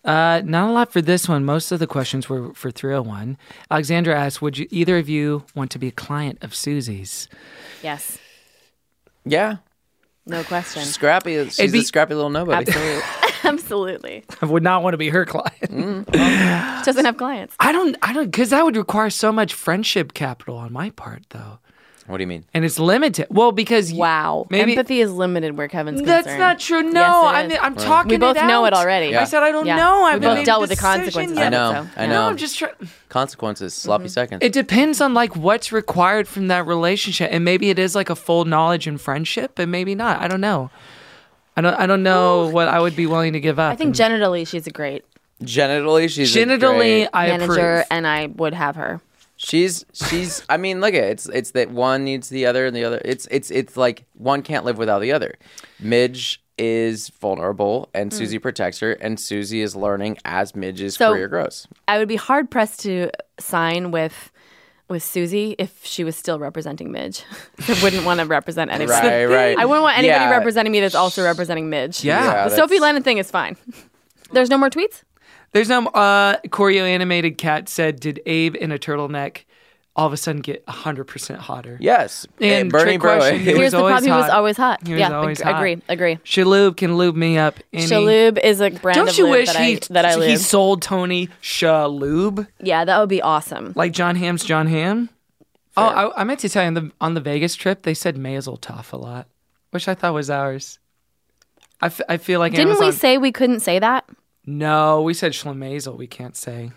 Uh, not a lot for this one. Most of the questions were for three oh one. Alexandra asks, would you either of you want to be a client of Susie's? Yes. Yeah. No question. Scrappy. She's be- a scrappy little nobody. Absolutely. Absolutely. I would not want to be her client. She doesn't have clients. I don't, I don't, because that would require so much friendship capital on my part, though. What do you mean? And it's limited. Well, because wow, maybe empathy is limited where Kevin's that's concerned. not true. No, Yes, it I is. mean, I'm Right. talking. We both it know out. it already. Yeah. I said I don't Yeah. know. I We haven't both made dealt a with the decision consequences yet. I know. So. I No, know. I'm just trying. Consequences. Sloppy seconds. It depends on like what's required from that relationship, and maybe it is like a full knowledge and friendship, and maybe not. I don't know. I don't. I don't know what I would be willing to give up. I think genitally she's a great Genitally, she's a Genitally, great- I manager, approve. and I would have her. She's she's. I mean, look at it. It's it's that one needs the other, and the other. It's it's it's like one can't live without the other. Midge is vulnerable, and Mm. Susie protects her, and Susie is learning as Midge's So- career grows. I would be hard pressed to sign with with Susie if she was still representing Midge. I wouldn't want to represent anybody. Right, right. I wouldn't want anybody Yeah. representing me that's also representing Midge. Yeah. Yeah, the Sophie that's- Lennon thing is fine. There's no more tweets? There's no. Uh, Choreo Animated Cat said, "Did Abe in a turtleneck all of a sudden get one hundred percent hotter?" Yes. And And Bernie trick Bro- question, he Here's was the always problem. He was hot. always hot. He was Yeah, always ag- hot. agree, agree. Shalhoub can lube me up. Any... Shalhoub is a brand Don't of you lube wish that, he I, that I he lube. sold Tony Shalhoub Yeah, that would be awesome. like John Hamm's John Hamm? Oh, I, I meant to tell you on the on the Vegas trip they said Mazeltov a lot, which I thought was ours. I, f- I feel like Didn't Amazon... we say we couldn't say that? No, we said Schlemazel. We can't say.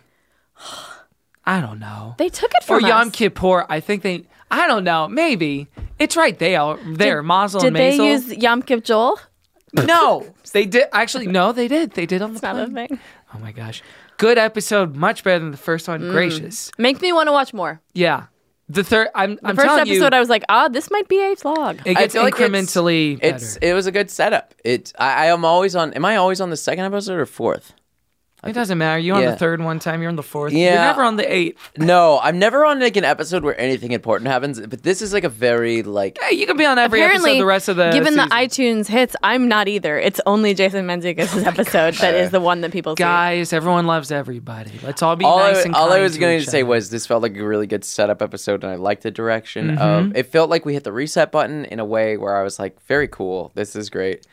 I don't know. They took it Or from Yom us. Kippur. I think they. I don't know. Maybe it's right there. There, Mazel Did and they Mazel. use Yom Kip Joel? No, they did. Actually, no, they did. They did on the It's not a plane. thing. Oh my gosh, good episode. Much better than the first one. Mm. Gracious. Make me want to watch more. Yeah, the third. I'm. The I'm first telling episode, you, I was like, ah, this might be a vlog. it I gets feel like it's- incrementally better. It's it was a good setup. It I, I am always on. Am I always on the second episode or fourth? It doesn't matter. You're on Yeah. the third one time. You're on the fourth. Yeah. You're never on the eighth. No, I'm never on like an episode where anything important happens. But this is like a very like. Hey, you can be on every Apparently, episode the rest of the given season. the iTunes hits, I'm not either. It's only Jason Menzies' episode that is the one that people see. Guys, everyone loves everybody. Let's all be all nice I, and all kind I was to going each to say other. was this felt like a really good setup episode, and I liked the direction Mhm. of. It felt like we hit the reset button in a way where I was like, very cool. This is great.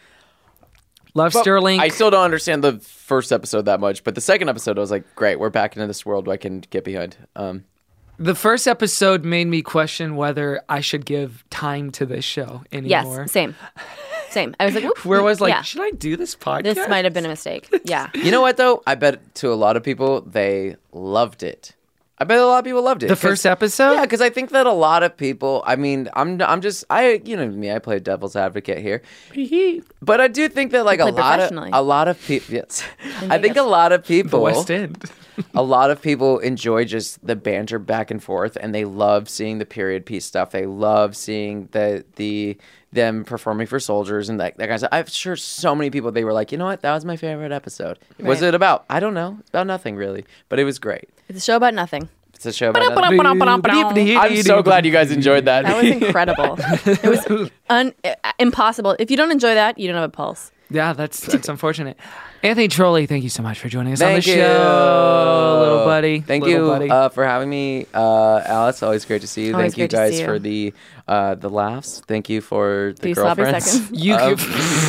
Love But Sterling. I still don't understand the first episode that much, but the second episode, I was like, great, we're back into this world I can get behind. Um, The first episode made me question whether I should give time to this show anymore. Yes, same. Same. I was like, Whoop. Where I was like, yeah. should I do this podcast? This might have been a mistake. Yeah. you know what, though? I bet to a lot of people, they loved it. I bet a lot of people loved it. The 'cause- first episode? Yeah, because I think that a lot of people, I mean, I'm I'm just, I you know me, I play devil's advocate here. But I do think that like You a play lot of professionally. a lot of people, yes, I think a lot of people, The West End. a lot of people enjoy just the banter back and forth, and they love seeing the period piece stuff. They love seeing the the them performing for soldiers and that, that kind of stuff. I'm sure so many people they were like, you know what, that was my favorite episode. Was Right. it about? I don't know, about nothing really, but it was great. It's a show about nothing. It's a show about nothing. I'm so glad you guys enjoyed that. That was incredible. It was un- uh, impossible. If you don't enjoy that, you don't have a pulse. Yeah, that's that's unfortunate. Anthony Trolley, thank you so much for joining us Thank on the you. show, little buddy. Thank little you buddy. uh, for having me, uh, Alice. Always great to see you. Always Thank you great to see guys you. for the uh, the laughs. Thank you for the Few sloppy girlfriends. seconds. You Um,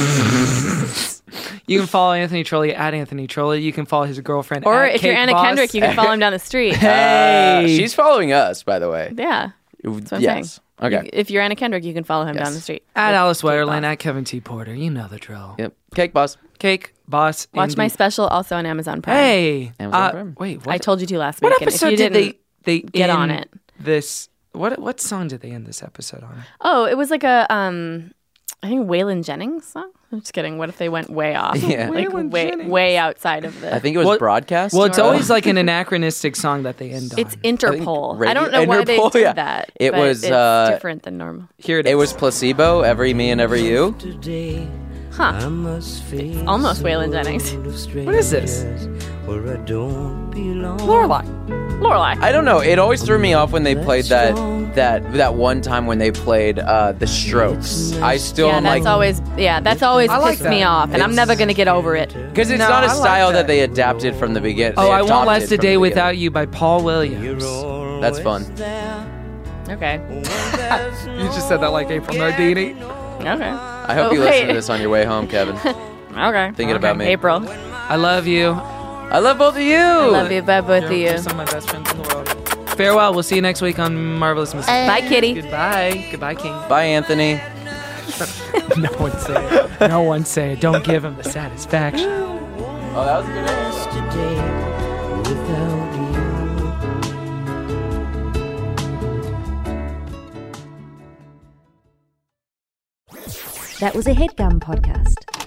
You can follow Anthony Trolley at Anthony Trolley. You can follow his girlfriend. Or at if you're Kate Anna Boss. Kendrick, you can follow him down the street. uh, she's following us, by the way. Yeah. That's what I'm yes. saying. Okay. You- if you're Anna Kendrick, you can follow him Yes. down the street. At With Alice Kate Wetterland, Boss. at Kevin T. Porter. You know the drill. Yep. Cake boss. Cake Boss. Watch my indeed. special also on Amazon Prime. Hey. Amazon uh, Prime. Wait, what? I told you to last What week. and if episode you did didn't they, they get on end it? This. What what song did they end this episode on? Oh, it was like a um I think Waylon Jennings song. I'm just kidding. What if they went way off? Yeah. Like Waylon way Jennings. way outside of the I think it was Well- broadcast. Well, it's or- always like an anachronistic song that they end on. It's Interpol. I, radio- don't know why they Interpol, did yeah. that. It but was, it's uh, different than normal. Here it It is. was placebo. Every me and every you. Huh. It's almost Waylon Jennings. What is this? where I don't belong. Lorelai. Lorelai. I don't know. It always threw me off when they played that that that one time when they played uh, the Strokes. I still Yeah, am that's like always yeah, that's always I like pissed me that. off, and I'm It's- never gonna get over it. because it's No, not a I like style that. that. they adapted from the beginning. Oh, I Won't Last a Day Without You by Paul Williams. That's fun. Okay. You just said that like April Nardini. Okay. I hope Oh, you listen to wait. this on your way home, Kevin. Okay. Thinking okay. about me. April. I love you. I love both of you. I love you, bye, both of You're, you. you're some of my best friends in the world. Farewell. We'll see you next week on Marvelous Missus Bye, Kitty. Goodbye. Goodbye, King. Bye, Anthony. No one say it. No one say it. Don't give him the satisfaction. Oh, that was a good Yesterday without you. That was a HeadGum podcast.